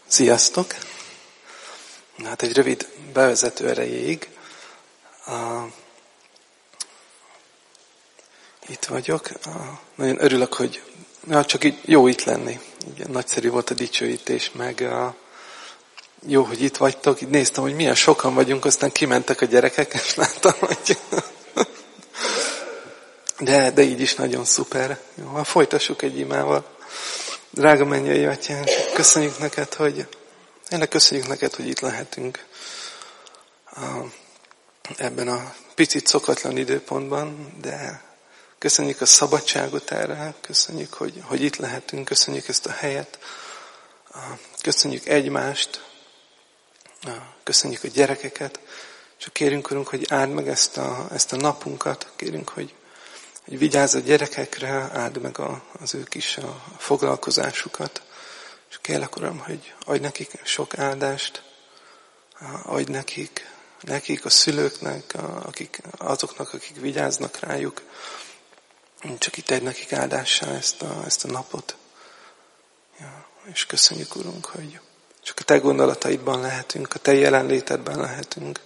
Sziasztok! Hát egy rövid bevezető erejéig. Itt vagyok. Nagyon örülök, hogy csak így jó itt lenni. Így nagyszerű volt a dicsőítés, meg jó, hogy itt vagytok. Így néztem, hogy milyen sokan vagyunk, aztán kimentek a gyerekek, és láttam, hogy de így is nagyon szuper. Jó, folytassuk egy imával. Drága mennyei Atyánk, köszönjük neked, hogy itt lehetünk ebben a picit szokatlan időpontban, de köszönjük a szabadságot erre, köszönjük, hogy itt lehetünk, köszönjük ezt a helyet, köszönjük egymást, köszönjük a gyerekeket, csak kérünk, Urunk, hogy áld meg ezt a napunkat, kérünk, hogy vigyázz a gyerekekre, áld meg az ő kis foglalkozásukat. És kérlek, Uram, hogy adj nekik sok áldást, adj nekik a szülőknek, azoknak, akik vigyáznak rájuk. Csak itt adj nekik áldássá ezt a napot. Ja, és köszönjük, Urunk, hogy csak a Te gondolataidban lehetünk, a Te jelenlétedben lehetünk.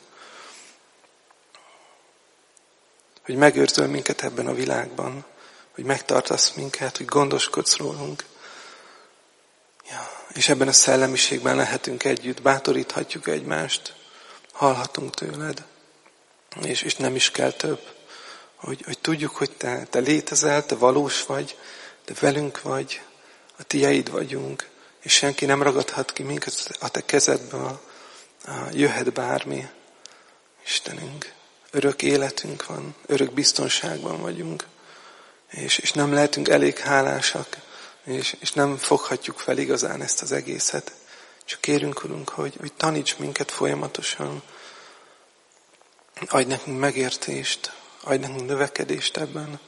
Hogy megőrzöl minket ebben a világban, hogy megtartasz minket, hogy gondoskodsz rólunk. Ja, és ebben a szellemiségben lehetünk együtt, bátoríthatjuk egymást, hallhatunk tőled, és nem is kell több. Hogy tudjuk, hogy te létezel, te valós vagy, te velünk vagy, a tieid vagyunk, és senki nem ragadhat ki minket a te kezedből, jöhet bármi. Istenünk, örök életünk van, örök biztonságban vagyunk, és nem lehetünk elég hálásak, és nem foghatjuk fel igazán ezt az egészet. Csak kérünk, Urunk, hogy taníts minket folyamatosan, adj nekünk megértést, adj nekünk növekedést ebben.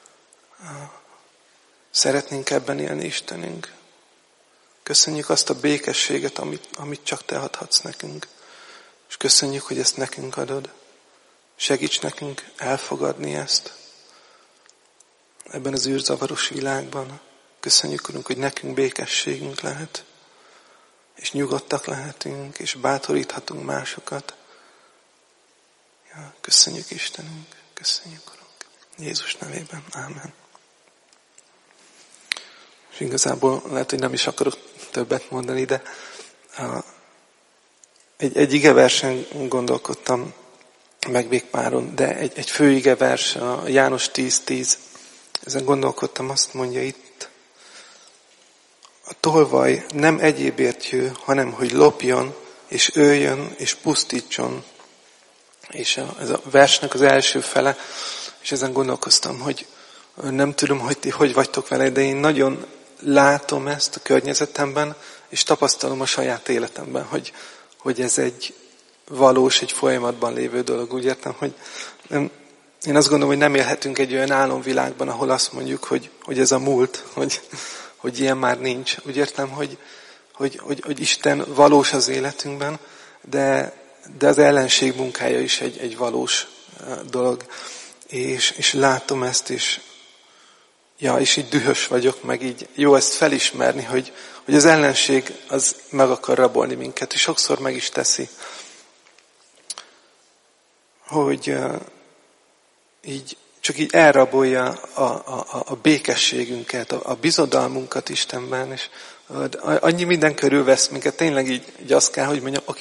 Szeretnénk ebben élni, Istenünk. Köszönjük azt a békességet, amit csak Te adhatsz nekünk. És köszönjük, hogy ezt nekünk adod. Segíts nekünk elfogadni ezt ebben az űrzavaros világban. Köszönjük, Urunk, hogy nekünk békességünk lehet, és nyugodtak lehetünk, és bátoríthatunk másokat. Ja, köszönjük, Istenünk, köszönjük, Urunk. Jézus nevében, ámen. És igazából lehet, hogy nem is akarok többet mondani, de egy igeversen gondolkodtam meg végpáron, de egy fő igevers, a János 10:10. Ezen gondolkodtam, azt mondja itt, a tolvaj nem egyébért jő, hanem hogy lopjon, és öljön, és pusztítson. És ez a versnek az első fele, és ezen gondolkoztam, hogy nem tudom, hogy ti hogy vagytok vele, de én nagyon látom ezt a környezetemben, és tapasztalom a saját életemben, hogy ez egy valós, egy folyamatban lévő dolog. Úgy értem, hogy én azt gondolom, hogy nem élhetünk egy olyan álomvilágban, ahol azt mondjuk, hogy ez a múlt, hogy ilyen már nincs. Úgy értem, hogy Isten valós az életünkben, de az ellenség munkája is egy valós dolog. És látom ezt, és így dühös vagyok, meg így jó ezt felismerni, hogy az ellenség az meg akar rabolni minket, és sokszor meg is teszi. Hogy csak így elrabolja a békességünket, a bizodalmunkat Istenben, és annyi minden körülvesz minket, tényleg így azt kell, hogy mondjam,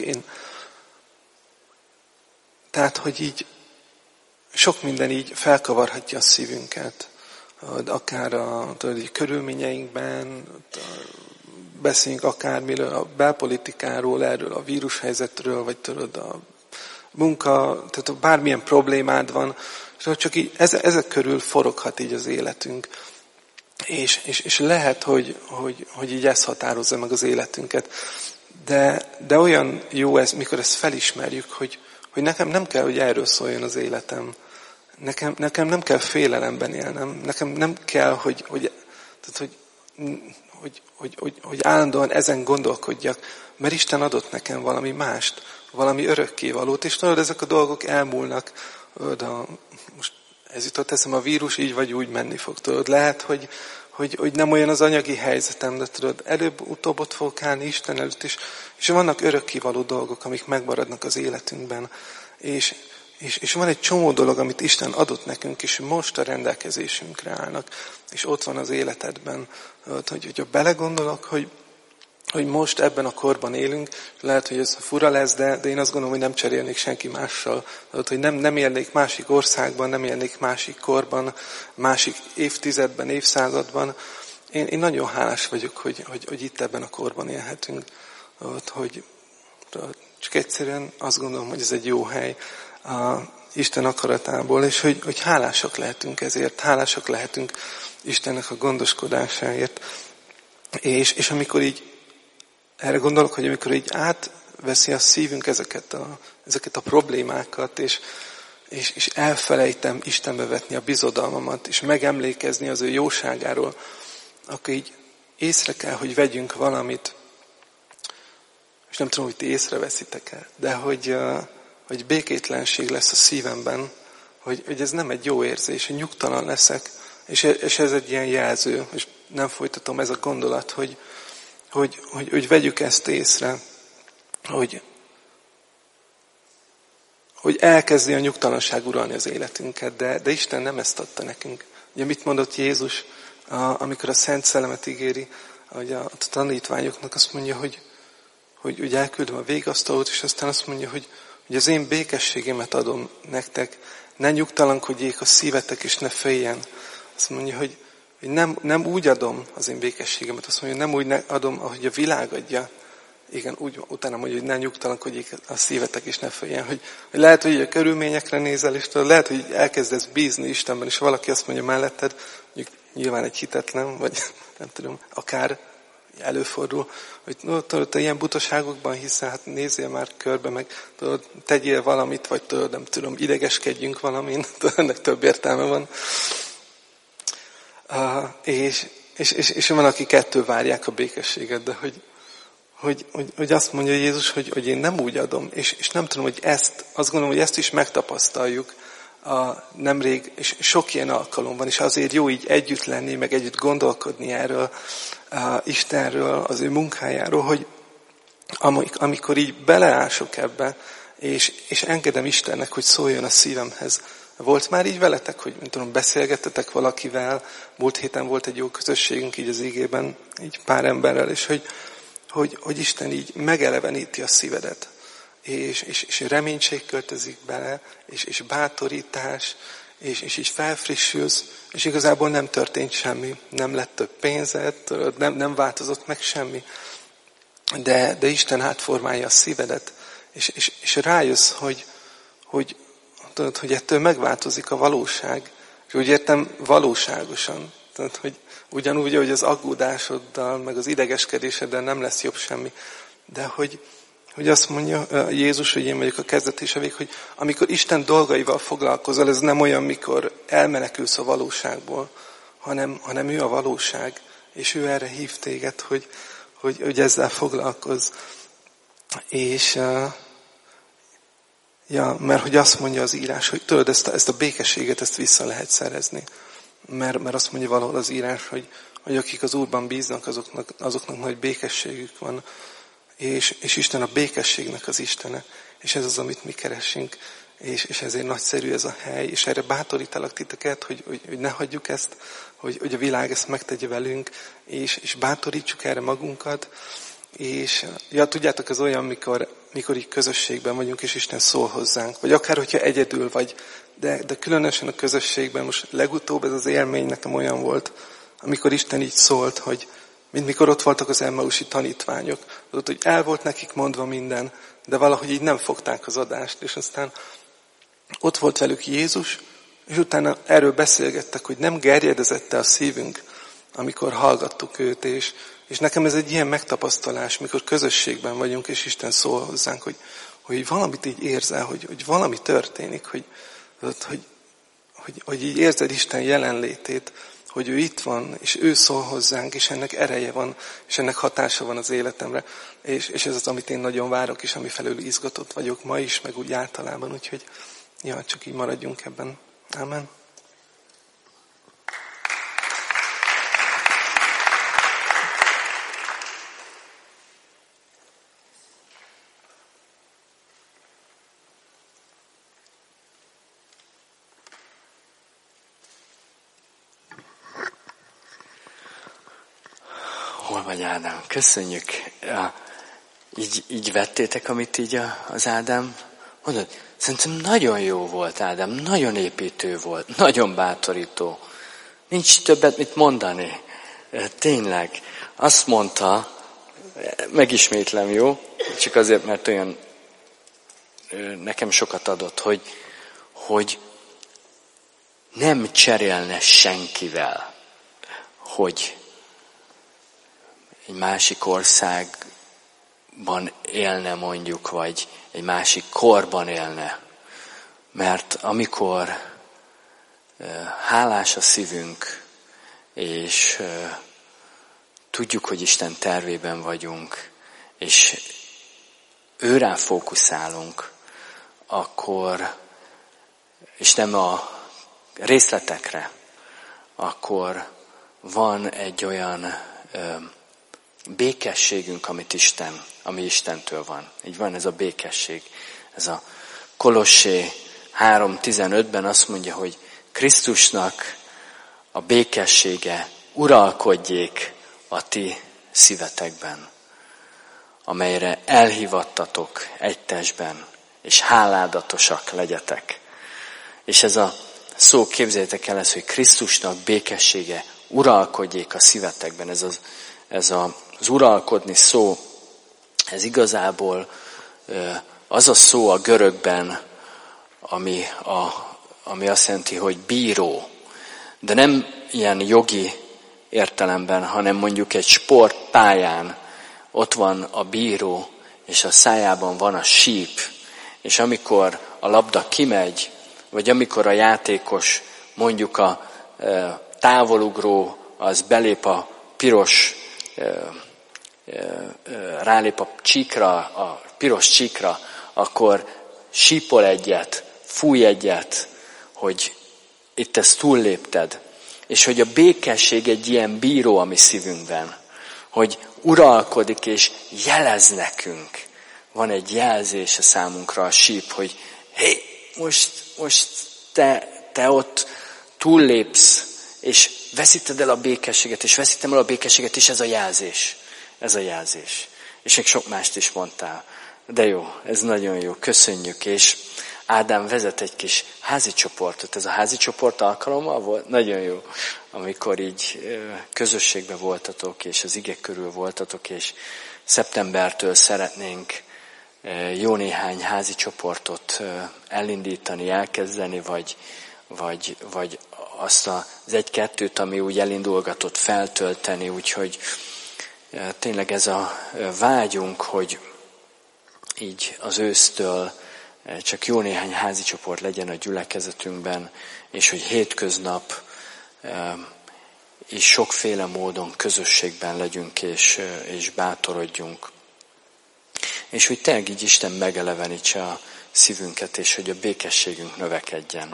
tehát, hogy így sok minden így felkavarhatja a szívünket, akár a körülményeinkben, beszéljünk akármiről, a belpolitikáról, erről a vírushelyzetről, vagy a munka, tehát bármilyen problémád van, csak így ezek körül foroghat így az életünk. És lehet, hogy így ez határozza meg az életünket. De olyan jó ez, mikor ezt felismerjük, hogy nekem nem kell, hogy erről szóljon az életem. Nekem nem kell félelemben élnem. Nekem nem kell, hogy állandóan ezen gondolkodjak, mert Isten adott nekem valami mást, valami örökkévalót, és tudod, ezek a dolgok elmúlnak. Most ez jutott eszem, a vírus így vagy úgy menni fog. Tudod, lehet, hogy nem olyan az anyagi helyzetem, de tudod, előbb-utóbb ott fogok állni Isten előtt is, és vannak örökkivaló dolgok, amik megmaradnak az életünkben. És van egy csomó dolog, amit Isten adott nekünk, és most a rendelkezésünkre állnak, és ott van az életedben. Hogyha belegondolok, hogy most ebben a korban élünk, lehet, hogy ez fura lesz, de én azt gondolom, hogy nem cserélnék senki mással. Hogy nem élnék másik országban, nem élnék másik korban, másik évtizedben, évszázadban. Én nagyon hálás vagyok, hogy itt ebben a korban élhetünk. Hogy csak egyszerűen azt gondolom, hogy ez egy jó hely a Isten akaratából, és hogy hálásak lehetünk ezért, hálásak lehetünk Istennek a gondoskodásáért. És amikor így erre gondolok, hogy amikor így átveszi a szívünk ezeket a problémákat, és elfelejtem Istenbe vetni a bizodalmamat, és megemlékezni az ő jóságáról, akkor így észre kell, hogy vegyünk valamit, és nem tudom, hogy ti észreveszitek-e, de hogy békétlenség lesz a szívemben, hogy ez nem egy jó érzés, hogy nyugtalan leszek, és ez egy ilyen jelző, és nem folytatom ez a gondolat, hogy vegyük ezt észre, hogy elkezdi a nyugtalanság uralni az életünket, de Isten nem ezt adta nekünk. Ugye mit mondott Jézus, amikor a Szent Szellemet ígéri, hogy a tanítványoknak azt mondja, hogy elküldöm a végasztalót, és aztán azt mondja, hogy az én békességemet adom nektek, ne nyugtalankodjék a szívetek, és ne féljen. Azt mondja, hogy nem úgy adom az én békességemet, azt mondja, hogy nem úgy adom, ahogy a világ adja. Igen, úgy utána mondja, hogy ne nyugtalankodjék a szívetek, és ne féljen. Hogy lehet, hogy a körülményekre nézel, és lehet, hogy elkezdesz bízni Istenben, és valaki azt mondja melletted, mondjuk nyilván egy hitetlen, vagy nem tudom, akár előfordul, hogy tudod, te ilyen butaságokban hiszel, hát nézzél már körbe, meg tudod, tegyél valamit, vagy tudod, nem tudom, idegeskedjünk valamin, tudod, ennek több értelme van. És van, aki kettő várják a békességet, de hogy azt mondja Jézus, hogy én nem úgy adom, és nem tudom, hogy azt gondolom, hogy ezt is megtapasztaljuk nemrég, és sok ilyen alkalom van, és azért jó így együtt lenni, meg együtt gondolkodni erről, Istenről, az ő munkájáról, hogy amikor így beleások ebbe, és engedem Istennek, hogy szóljon a szívemhez. Volt már így veletek, hogy nem tudom, beszélgettetek valakivel, múlt héten volt egy jó közösségünk így az igében, így pár emberrel, és hogy Isten így megeleveníti a szívedet, és reménység költözik bele, és bátorítás, és így felfrissülsz, és igazából nem történt semmi, nem lett több pénzed, nem változott meg semmi, de Isten átformálja a szívedet, és rájössz, hogy ettől megváltozik a valóság, és úgy értem valóságosan, tehát, hogy ugyanúgy, hogy az aggódásoddal, meg az idegeskedéseddel nem lesz jobb semmi, de hogy azt mondja Jézus, hogy én vagyok a kezdet és a vég, hogy amikor Isten dolgaival foglalkozol, ez nem olyan, mikor elmenekülsz a valóságból, hanem ő a valóság, és ő erre hív téged, hogy ezzel foglalkozz. És mert hogy azt mondja az írás, hogy tudod, ezt a békességet, ezt vissza lehet szerezni. Mert azt mondja valahol az írás, hogy akik az Úrban bíznak, azoknak nagy békességük van. És Isten a békességnek az Istene. És ez az, amit mi keresünk. És ezért nagyszerű ez a hely. És erre bátorítalak titeket, hogy ne hagyjuk ezt, hogy a világ ezt megtegye velünk, és bátorítsuk erre magunkat. És tudjátok, ez olyan, mikor így közösségben vagyunk, és Isten szól hozzánk. Vagy akár, hogyha egyedül vagy. De különösen a közösségben, most legutóbb ez az élmény nekem olyan volt, amikor Isten így szólt, hogy mint mikor ott voltak az emmausi tanítványok. Ott, hogy el volt nekik mondva minden, de valahogy így nem fogták az adást. És aztán ott volt velük Jézus, és utána erről beszélgettek, hogy nem gerjedezett a szívünk, amikor hallgattuk őt. És nekem ez egy ilyen megtapasztalás, mikor közösségben vagyunk, és Isten szól hozzánk, hogy valamit így érzel, hogy valami történik, hogy így érzed Isten jelenlétét, hogy ő itt van, és ő szól hozzánk, és ennek ereje van, és ennek hatása van az életemre. És ez az, amit én nagyon várok, és ami felől izgatott vagyok ma is, meg úgy általában. Úgyhogy csak így maradjunk ebben. Amen. vagy, Ádám. Köszönjük. Így vettétek, amit így az Ádám mondod? Szerintem nagyon jó volt, Ádám. Nagyon építő volt. Nagyon bátorító. Nincs többet mit mondani. Tényleg. Azt mondta, megismétlem, jó? Csak azért, mert olyan nekem sokat adott, hogy nem cserélne senkivel, hogy egy másik országban élne mondjuk, vagy egy másik korban élne. Mert amikor hálás a szívünk, és tudjuk, hogy Isten tervében vagyunk, és őrá fókuszálunk, akkor, és nem a részletekre, akkor van egy olyan békességünk, ami Istentől van. Így van ez a békesség. Ez a Kolossé 3:15-ben azt mondja, hogy Krisztusnak a békessége uralkodjék a ti szívetekben, amelyre elhívattatok egy testben, és háládatosak legyetek. És ez a szó, képzeljétek el ezt, hogy Krisztusnak békessége uralkodjék a szívetekben. Ez az uralkodni szó, ez igazából az a szó a görögben, ami azt jelenti, hogy bíró. De nem ilyen jogi értelemben, hanem mondjuk egy sportpályán ott van a bíró, és a szájában van a síp, és amikor a labda kimegy, vagy amikor a játékos, mondjuk a távolugró, az belép a piros, rálép a csíkra, a piros csíkra, akkor sípol egyet, fúj egyet, hogy itt ezt túllépted. És hogy a békesség egy ilyen bíró a mi szívünkben, hogy uralkodik és jelez nekünk. Van egy jelzés a számunkra, a síp, hogy hé, most te ott túllépsz, és veszíted el a békességet, és veszítem el a békességet, és ez a jelzés. Ez a jelzés. És még sok mást is mondtál. De jó, ez nagyon jó, köszönjük, és Ádám vezet egy kis házi csoportot. Ez a házi csoport alkalommal volt? Nagyon jó, amikor így közösségben voltatok, és az ige körül voltatok, és szeptembertől szeretnénk jó néhány házi csoportot elindítani, elkezdeni, vagy azt az egy-kettőt, ami úgy elindulgatott, feltölteni. Úgyhogy tényleg ez a vágyunk, hogy így az ősztől csak jó néhány házi csoport legyen a gyülekezetünkben, és hogy hétköznap és sokféle módon közösségben legyünk, és bátorodjunk. És hogy tényleg így Isten megelevenítse a szívünket, és hogy a békességünk növekedjen.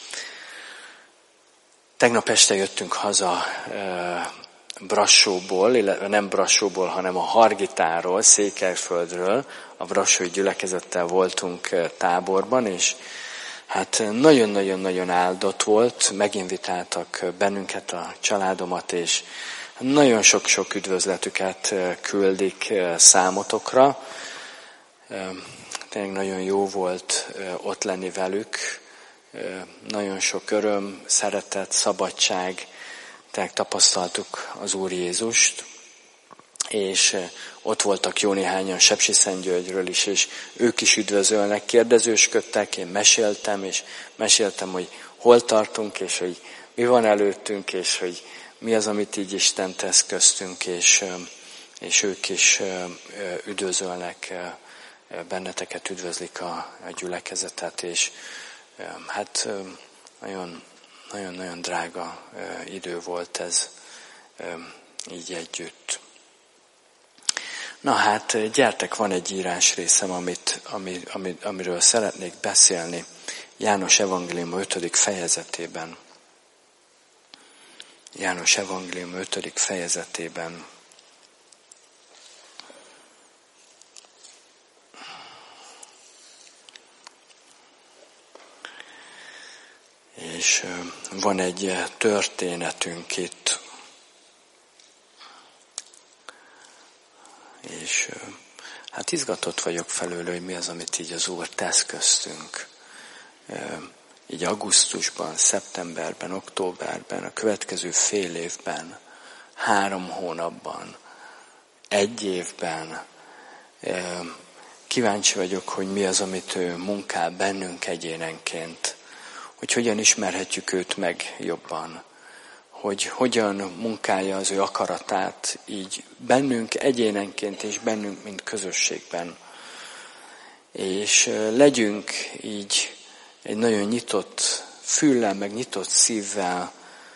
Tegnap este jöttünk haza Brassóból, illetve nem Brassóból, hanem a Hargitáról, Székelyföldről. A brassói gyülekezettel voltunk táborban, és hát nagyon-nagyon-nagyon áldott volt. Meginvitáltak bennünket, a családomat, és nagyon sok-sok üdvözletüket küldik számotokra. Tényleg nagyon jó volt ott lenni velük. Nagyon sok öröm, szeretet, szabadság. Tehát tapasztaltuk az Úr Jézust, és ott voltak jó néhányan Sepsiszentgyörgyről is, és ők is üdvözölnek, kérdezősködtek, én meséltem, és meséltem, hogy hol tartunk, és hogy mi van előttünk, és hogy mi az, amit így Isten tesz köztünk, és ők is üdvözölnek benneteket, üdvözlik a gyülekezetet, és hát nagyon-nagyon drága idő volt ez így együtt. Na hát, gyertek, van egy írásrészem, amiről szeretnék beszélni. János Evangélium 5. fejezetében. János Evangélium 5. fejezetében. És van egy történetünk itt. És hát izgatott vagyok felőle, hogy mi az, amit így az Úr tesz köztünk. Így augusztusban, szeptemberben, októberben, a következő fél évben, 3 hónapban, 1 évben. Kíváncsi vagyok, hogy mi az, amit ő munkál bennünk egyénenként. Hogy hogyan ismerhetjük őt meg jobban. Hogy hogyan munkálja az ő akaratát így bennünk egyénenként és bennünk, mint közösségben. És legyünk így egy nagyon nyitott füllel, meg nyitott szívvel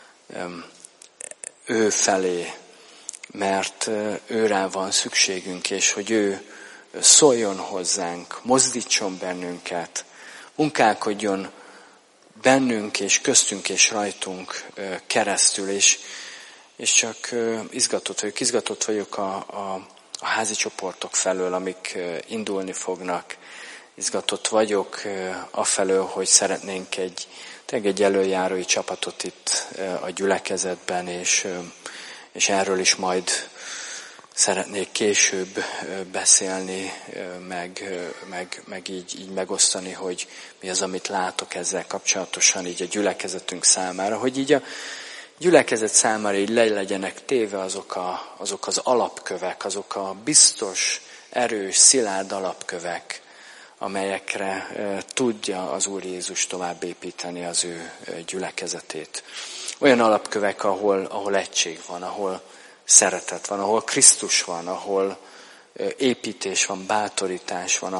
ő felé, mert őrá van szükségünk, és hogy ő szóljon hozzánk, mozdítson bennünket, munkálkodjon bennünk és köztünk és rajtunk keresztül, és csak izgatott vagyok a házi csoportok felől, amik indulni fognak. Izgatott vagyok afelől, hogy szeretnénk egy előjárói csapatot itt a gyülekezetben, és erről is majd szeretnék később beszélni, meg így megosztani, hogy mi az, amit látok ezzel kapcsolatosan így a gyülekezetünk számára, hogy így a gyülekezet számára így le legyenek téve azok az alapkövek, azok a biztos, erős, szilárd alapkövek, amelyekre tudja az Úr Jézus tovább építeni az ő gyülekezetét. Olyan alapkövek, ahol egység van, ahol szeretet van, ahol Krisztus van, ahol építés van, bátorítás van,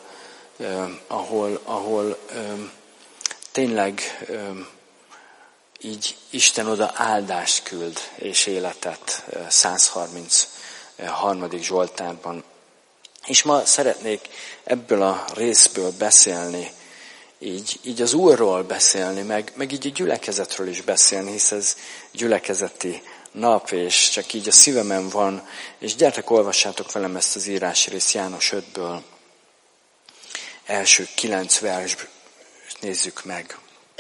ahol tényleg így Isten oda áldást küld és életet 133. Zsoltárban. És ma szeretnék ebből a részből beszélni, így az Úrról beszélni, meg így a gyülekezetről is beszélni, hisz ez gyülekezeti nap, és csak így a szívemen van, és gyertek, olvassátok velem ezt az írásrészt János 5-ből, első 9 versből nézzük meg.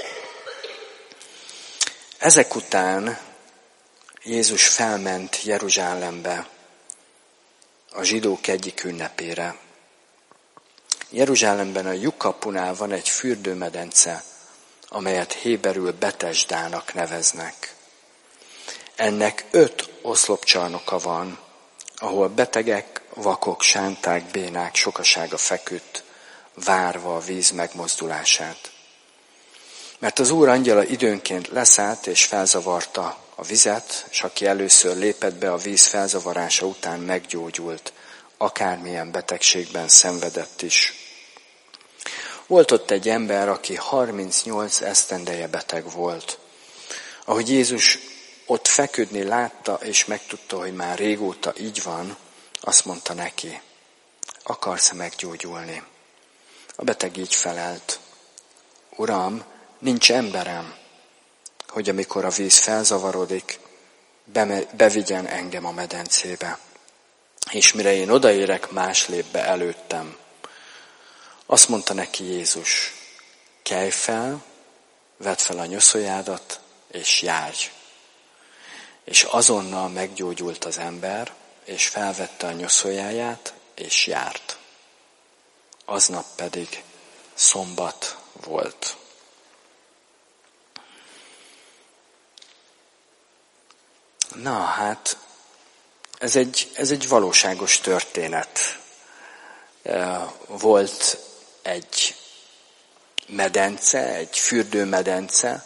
Ezek után Jézus felment Jeruzsálembe, a zsidók egyik ünnepére. Jeruzsálemben a lyukkapunál van egy fürdőmedence, amelyet héberül Betesdának neveznek. Ennek 5 oszlopcsarnoka van, ahol betegek, vakok, sánták, bénák sokasága feküdt, várva a víz megmozdulását. Mert az Úr angyala időnként leszállt és felzavarta a vizet, és aki először lépett be a víz felzavarása után meggyógyult, akármilyen betegségben szenvedett is. Volt ott egy ember, aki 38 esztendeje beteg volt. Ahogy Jézus ott feküdni látta, és megtudta, hogy már régóta így van, azt mondta neki, akarsz-e meggyógyulni? A beteg így felelt, Uram, nincs emberem, hogy amikor a víz felzavarodik, bevigyen engem a medencébe. És mire én odaérek, más lép be előttem. Azt mondta neki Jézus, kelj fel, vedd fel a nyoszójádat, és járj. És azonnal meggyógyult az ember, és felvette a nyoszójáját, és járt. Aznap pedig szombat volt. Na hát, ez egy valóságos történet. Volt egy medence, egy fürdőmedence,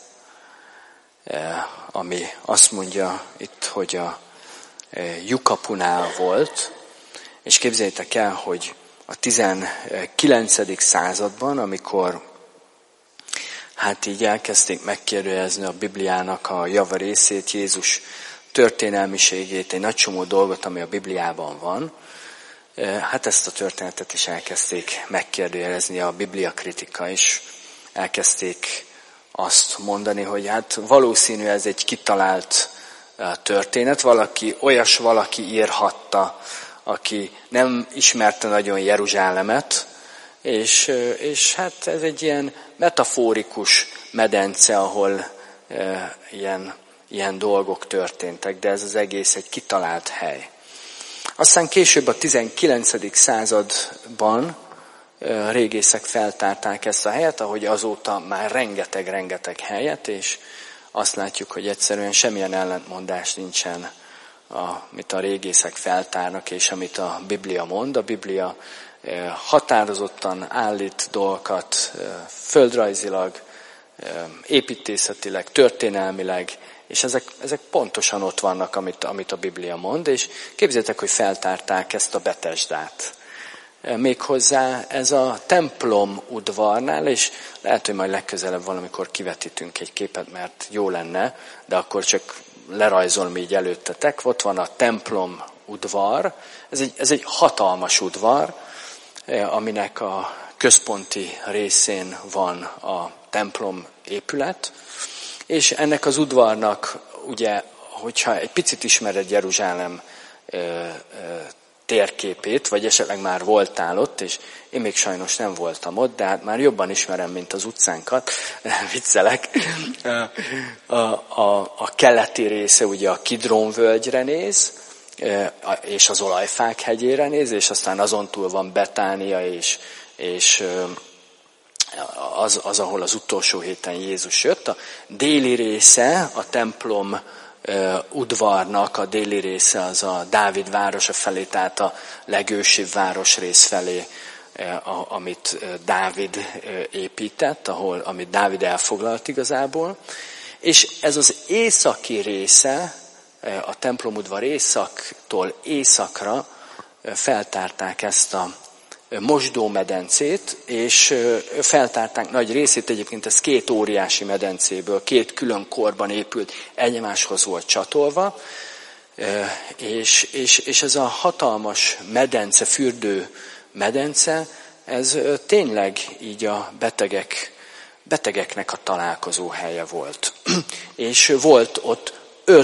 ami azt mondja itt, hogy a lyukkapunál volt, és képzeljétek el, hogy a 19. században, amikor hát így elkezdték megkérdőjelezni a Bibliának a javarészét, Jézus történelmiségét, egy nagy csomó dolgot, ami a Bibliában van, hát ezt a történetet is elkezdték megkérdőjelezni a bibliakritika is. Elkezdték azt mondani, hogy hát valószínű ez egy kitalált történet, valaki írhatta, aki nem ismerte nagyon Jeruzsálemet, és hát ez egy ilyen metaforikus medence, ahol ilyen dolgok történtek, de ez az egész egy kitalált hely. Aztán később a 19. században régészek feltárták ezt a helyet, ahogy azóta már rengeteg helyet, és azt látjuk, hogy egyszerűen semmilyen ellentmondás nincsen, amit a régészek feltárnak, és amit a Biblia mond. A Biblia határozottan állít dolgokat földrajzilag, építészetileg, történelmileg, és ezek pontosan ott vannak, amit a Biblia mond, és képzeljétek, hogy feltárták ezt a Betesdát. Méghozzá ez a templom udvarnál, és lehet, hogy majd legközelebb valamikor kivetítünk egy képet, mert jó lenne, de akkor csak lerajzolom így előttetek. Ott van a templom udvar, ez egy hatalmas udvar, aminek a központi részén van a templom épület, és ennek az udvarnak, ugye, hogyha egy picit ismered Jeruzsálem térképét, vagy esetleg már voltál ott, és én még sajnos nem voltam ott, de hát már jobban ismerem, mint az utcánkat, viccelek. A keleti része ugye a Kidrón völgyre néz, és az Olajfák hegyére néz, és aztán azon túl van Betánia, és az, ahol az utolsó héten Jézus jött. A déli része, a templom udvarnak a déli része az a Dávid városa felé, tehát a legősibb városrész felé, amit Dávid épített, amit Dávid elfoglalt igazából. És ez az északi része, a templomudvar északtól északra feltárták ezt a mosdómedencét, és feltárták nagy részét, egyébként ez 2 óriási medencéből, 2 külön korban épült, egymáshoz volt csatolva, és ez a hatalmas medence, fürdő medence, ez tényleg így a betegeknek a találkozó helye volt. És volt ott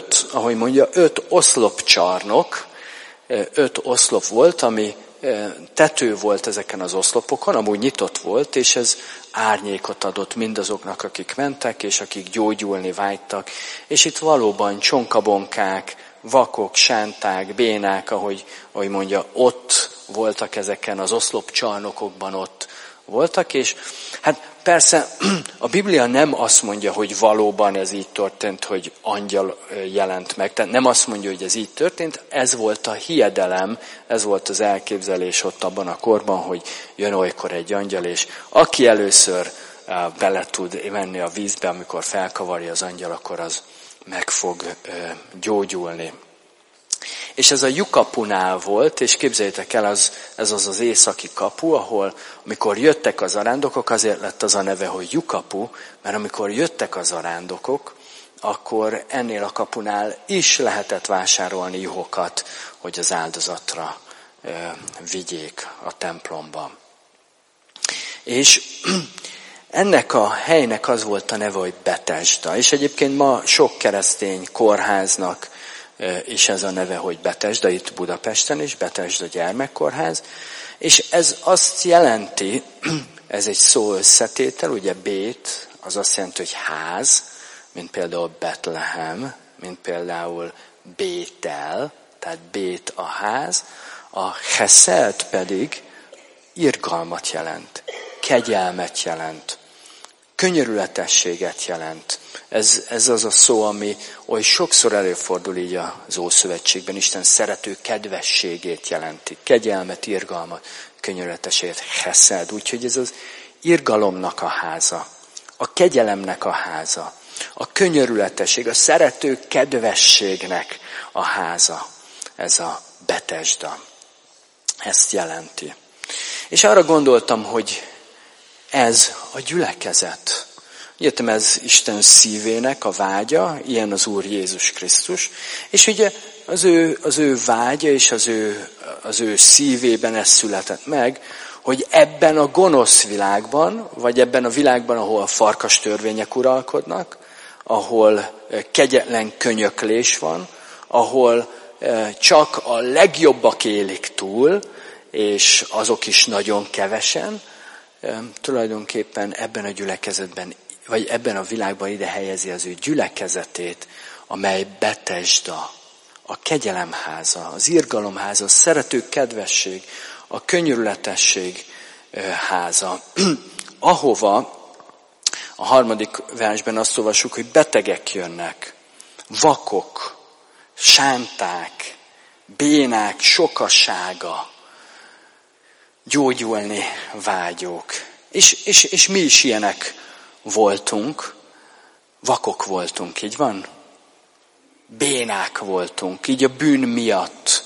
5 oszlopcsarnok, 5 oszlop volt, ami tető volt ezeken az oszlopokon, amúgy nyitott volt, és ez árnyékot adott mindazoknak, akik mentek, és akik gyógyulni vágytak. És itt valóban csonkabonkák, vakok, sánták, bénák, ahogy mondja, ott voltak ezeken az oszlopcsarnokokban, ott voltak, és hát persze a Biblia nem azt mondja, hogy valóban ez így történt, hogy angyal jelent meg. Tehát nem azt mondja, hogy ez így történt, ez volt a hiedelem, ez volt az elképzelés ott abban a korban, hogy jön olykor egy angyal, és aki először bele tud menni a vízbe, amikor felkavarja az angyal, akkor az meg fog gyógyulni. És ez a lyukapunál volt, és képzeljétek el, ez az északi kapu, ahol amikor jöttek az arándokok, azért lett az a neve, hogy lyukapu, mert amikor jöttek az arándokok, akkor ennél a kapunál is lehetett vásárolni juhokat, hogy az áldozatra vigyék a templomba. És ennek a helynek az volt a neve, hogy Betesda. És egyébként ma sok keresztény kórháznak és ez a neve, hogy Betesda, itt Budapesten is, Betesda gyermekkórház. És ez azt jelenti, ez egy szó összetétel, ugye Bét, az azt jelenti, hogy ház, mint például Betlehem, mint például Bétel, tehát Bét a ház. A Cheszed pedig irgalmat jelent, kegyelmet jelent, könyörületességet jelent. Ez az a szó, ami oly sokszor előfordul így az Ószövetségben, Isten szerető kedvességét jelenti. Kegyelmet, irgalmat, könyörületességet, Cheszed. Úgyhogy ez az irgalomnak a háza, a kegyelemnek a háza, a könyörületesség, a szerető kedvességnek a háza. Ez a Betesda. Ezt jelenti. És arra gondoltam, hogy ez a gyülekezet. Értem, ez Isten szívének a vágya, ilyen az Úr Jézus Krisztus. És ugye az ő vágya és az ő szívében ez született meg, hogy ebben a gonosz világban, vagy ebben a világban, ahol farkas törvények uralkodnak, ahol kegyetlen könyöklés van, ahol csak a legjobbak élik túl, és azok is nagyon kevesen, tulajdonképpen ebben a gyülekezetben, vagy ebben a világban ide helyezi az ő gyülekezetét, amely Betesda, a kegyelemháza, az irgalomháza, a szerető kedvesség, a könyörületesség háza, ahova a 3. versben azt olvassuk, hogy betegek jönnek, vakok, sánták, bénák sokassága, gyógyulni vágyók. És mi is ilyenek voltunk, vakok voltunk, így van? Bénák voltunk, így a bűn miatt,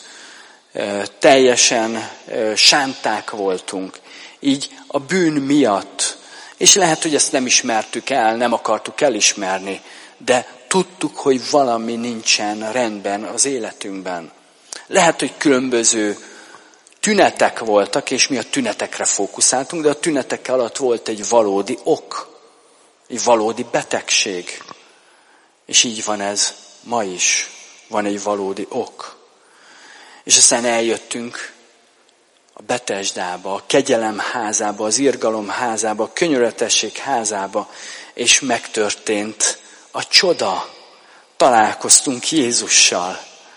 teljesen sánták voltunk, így a bűn miatt. És lehet, hogy ezt nem ismertük el, nem akartuk elismerni, de tudtuk, hogy valami nincsen rendben az életünkben. Lehet, hogy különböző tünetek voltak, és mi a tünetekre fókuszáltunk, de a tünetek alatt volt egy valódi ok, egy valódi betegség. És így van ez ma is, van egy valódi ok. És aztán eljöttünk a Betesdába, a kegyelem házába, az irgalom házába, a könyörületesség házába, és megtörtént a csoda. Találkoztunk Jézussal,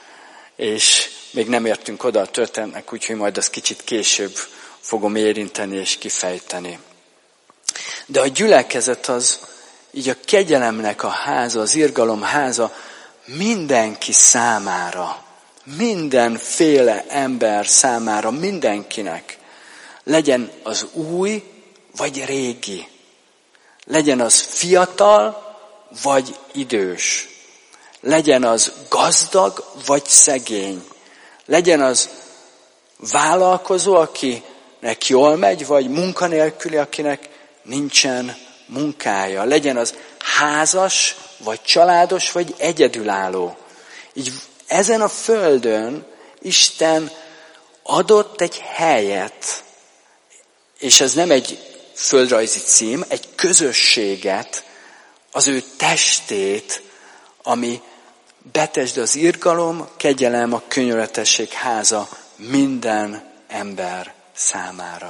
és még nem értünk oda a történetnek, úgyhogy majd azt kicsit később fogom érinteni és kifejteni. De a gyülekezet az, így a kegyelemnek a háza, az irgalom háza mindenki számára, mindenféle ember számára, mindenkinek. Legyen az új, vagy régi. Legyen az fiatal, vagy idős. Legyen az gazdag, vagy szegény. Legyen az vállalkozó, akinek jól megy, vagy munkanélküli, akinek nincsen munkája. Legyen az házas, vagy családos, vagy egyedülálló. Így ezen a földön Isten adott egy helyet, és ez nem egy földrajzi cím, egy közösséget, az ő testét, ami Betesda, az irgalom, kegyelem, a könyörületesség háza minden ember számára.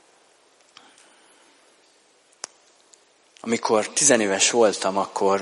Amikor 10 éves voltam, akkor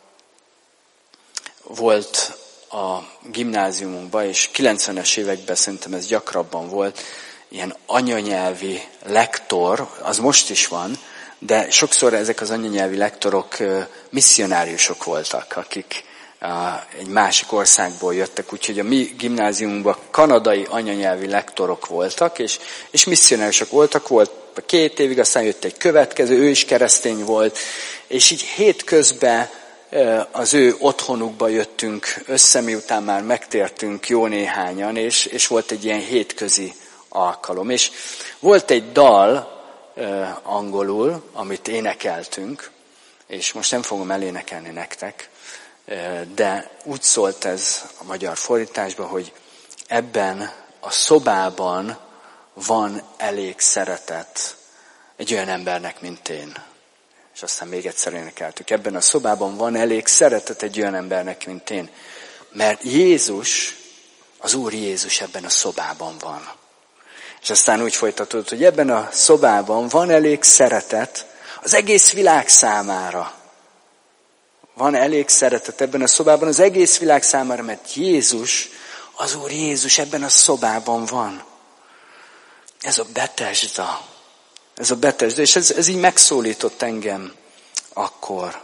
volt a gimnáziumunkban, és 90-es években szerintem ez gyakrabban volt, ilyen anyanyelvi lektor, az most is van, de sokszor ezek az anyanyelvi lektorok misszionáriusok voltak, akik egy másik országból jöttek, úgyhogy a mi gimnáziumunkban kanadai anyanyelvi lektorok voltak, és misszionáriusok voltak, volt 2 évig, aztán jött egy következő, ő is keresztény volt, és így hétközben az ő otthonukba jöttünk össze, miután már megtértünk jó néhányan, és volt egy ilyen hétközi alkalom. És volt egy dal angolul, amit énekeltünk, és most nem fogom elénekelni nektek, de úgy szólt ez a magyar fordításban, hogy ebben a szobában van elég szeretet egy olyan embernek, mint én. És aztán még egyszer énekeltük. Ebben a szobában van elég szeretet egy olyan embernek, mint én. Mert Jézus, az Úr Jézus ebben a szobában van. És aztán úgy folytatódott, hogy ebben a szobában van elég szeretet az egész világ számára. Van elég szeretet ebben a szobában az egész világ számára, mert Jézus, az Úr Jézus ebben a szobában van. Ez a Betesda. Ez a Betesda, és ez így megszólított engem akkor.